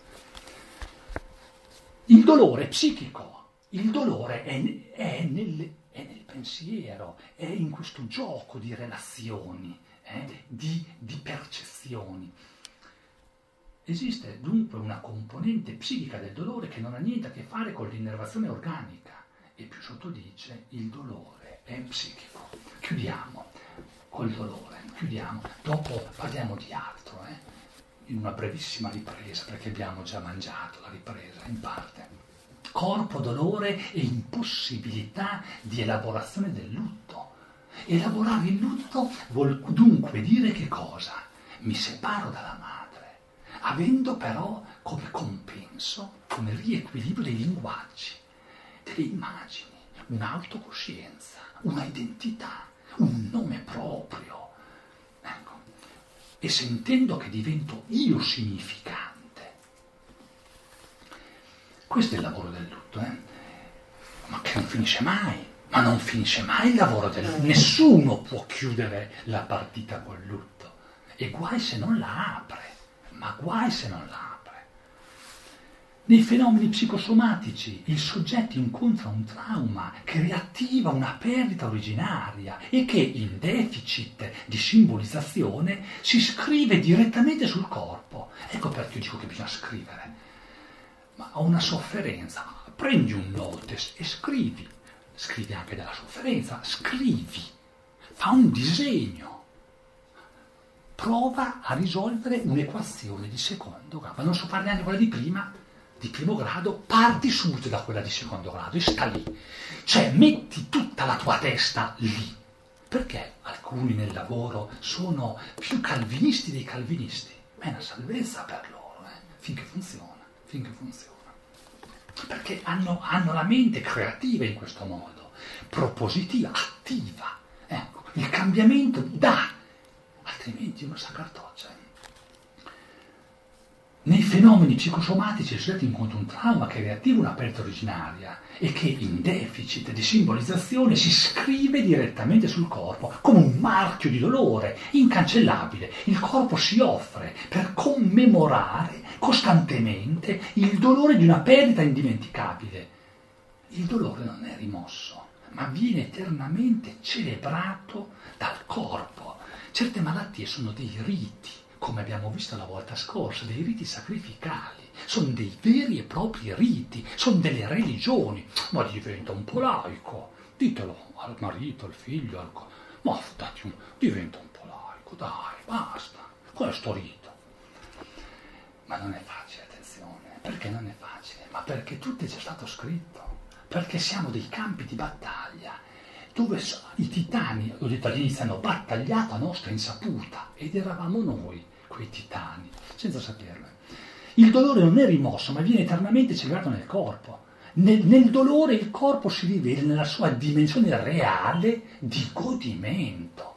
Il dolore psichico, il dolore è, è, nel, è nel pensiero, è in questo gioco di relazioni, eh, di, di percezioni. Esiste dunque una componente psichica del dolore che non ha niente a che fare con l'innervazione organica e più sotto dice il dolore è psichico. Chiudiamo col dolore, chiudiamo, dopo parliamo di altro, eh? In una brevissima ripresa perché abbiamo già mangiato la ripresa in parte. Corpo, dolore e impossibilità di elaborazione del lutto. Elaborare il lutto vuol dunque dire che cosa? Mi separo dalla madre, avendo però come compenso, come riequilibrio dei linguaggi, delle immagini, un'autocoscienza, una identità, un nome proprio. Ecco. E sentendo che divento io significante. Questo è il lavoro del lutto, eh? Ma che non finisce mai. Ma non finisce mai il lavoro del lutto. Nessuno può chiudere la partita col lutto. E guai se non la apre. Ma guai se non la apre. Nei fenomeni psicosomatici il soggetto incontra un trauma che riattiva una perdita originaria e che in deficit di simbolizzazione si scrive direttamente sul corpo. Ecco perché io dico che bisogna scrivere. Ma ho una sofferenza, prendi un notice e scrivi. Scrivi anche della sofferenza, scrivi, fa un disegno, prova a risolvere un'equazione di secondo grado. Non so fare neanche quella di prima, di primo grado, parti subito da quella di secondo grado e sta lì. Cioè metti tutta la tua testa lì. Perché alcuni nel lavoro sono più calvinisti dei calvinisti? Ma è una salvezza per loro, eh? finché funziona, finché funziona. Perché hanno, hanno la mente creativa in questo modo, propositiva, attiva. Ecco, il cambiamento dà, altrimenti uno s'accartoccia. Nei fenomeni psicosomatici il soggetto incontra un trauma che riattiva una perdita originaria e che in deficit di simbolizzazione si scrive direttamente sul corpo come un marchio di dolore incancellabile. Il corpo si offre per commemorare costantemente il dolore di una perdita indimenticabile. Il dolore non è rimosso, ma viene eternamente celebrato dal corpo. Certe malattie sono dei riti, come abbiamo visto la volta scorsa, dei riti sacrificali, sono dei veri e propri riti, sono delle religioni. Ma diventa un po' laico, ditelo al marito, al figlio, al... ma dati un... diventa un po' laico, dai, basta, questo rito. Ma non è facile, attenzione, perché non è facile? Ma perché tutto è già stato scritto, perché siamo dei campi di battaglia, dove i titani, ho detto all'inizio, hanno battagliato a nostra insaputa, ed eravamo noi quei titani, senza saperlo. Il dolore non è rimosso, ma viene eternamente celebrato nel corpo. Nel, nel dolore il corpo si rivela nella sua dimensione reale di godimento,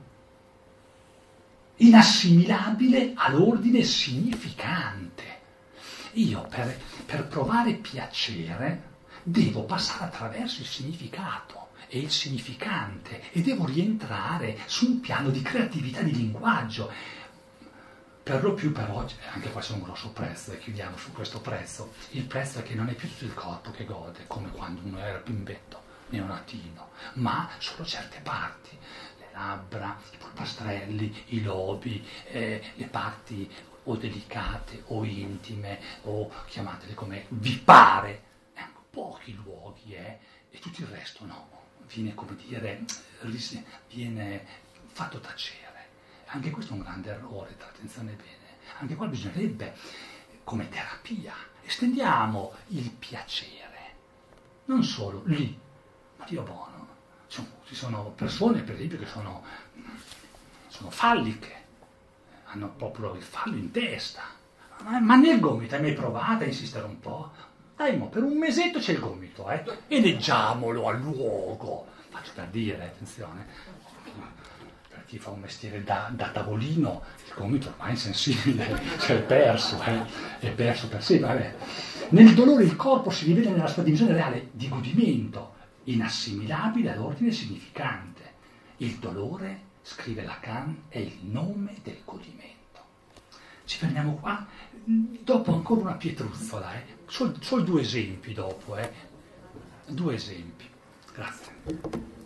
inassimilabile all'ordine significante. Io per, per provare piacere devo passare attraverso il significato e il significante e devo rientrare su un piano di creatività di linguaggio. Per lo più per oggi, anche qua c'è un grosso prezzo e chiudiamo su questo prezzo. Il prezzo è che non è più tutto il corpo che gode, come quando uno era bimbetto, neonatino, ma solo certe parti, le labbra, i polpastrelli, i lobi, eh, le parti o delicate o intime o chiamatele come vi pare. Ecco, pochi luoghi eh, e tutto il resto no. Viene, come dire, viene fatto tacere. Anche questo è un grande errore, attenzione bene. Anche qua bisognerebbe, come terapia, estendiamo il piacere. Non solo lì, ma Dio buono. Ci sono persone, per esempio, che sono, sono falliche, hanno proprio il fallo in testa. Ma nel gomito hai mai provato a insistere un po'? Dai, mo, per un mesetto c'è il gomito, eh? E leggiamolo a luogo. Faccio per dire, attenzione, per chi fa un mestiere da, da tavolino, il gomito ormai è insensibile, cioè è perso, eh? È perso per sé, vabbè. Nel dolore il corpo si rivela nella sua dimensione reale di godimento, inassimilabile all'ordine significante. Il dolore, scrive Lacan, è il nome del godimento. Ci fermiamo qua, dopo ancora una pietruzzola, eh? Solo sol due esempi dopo, eh? Due esempi. Grazie.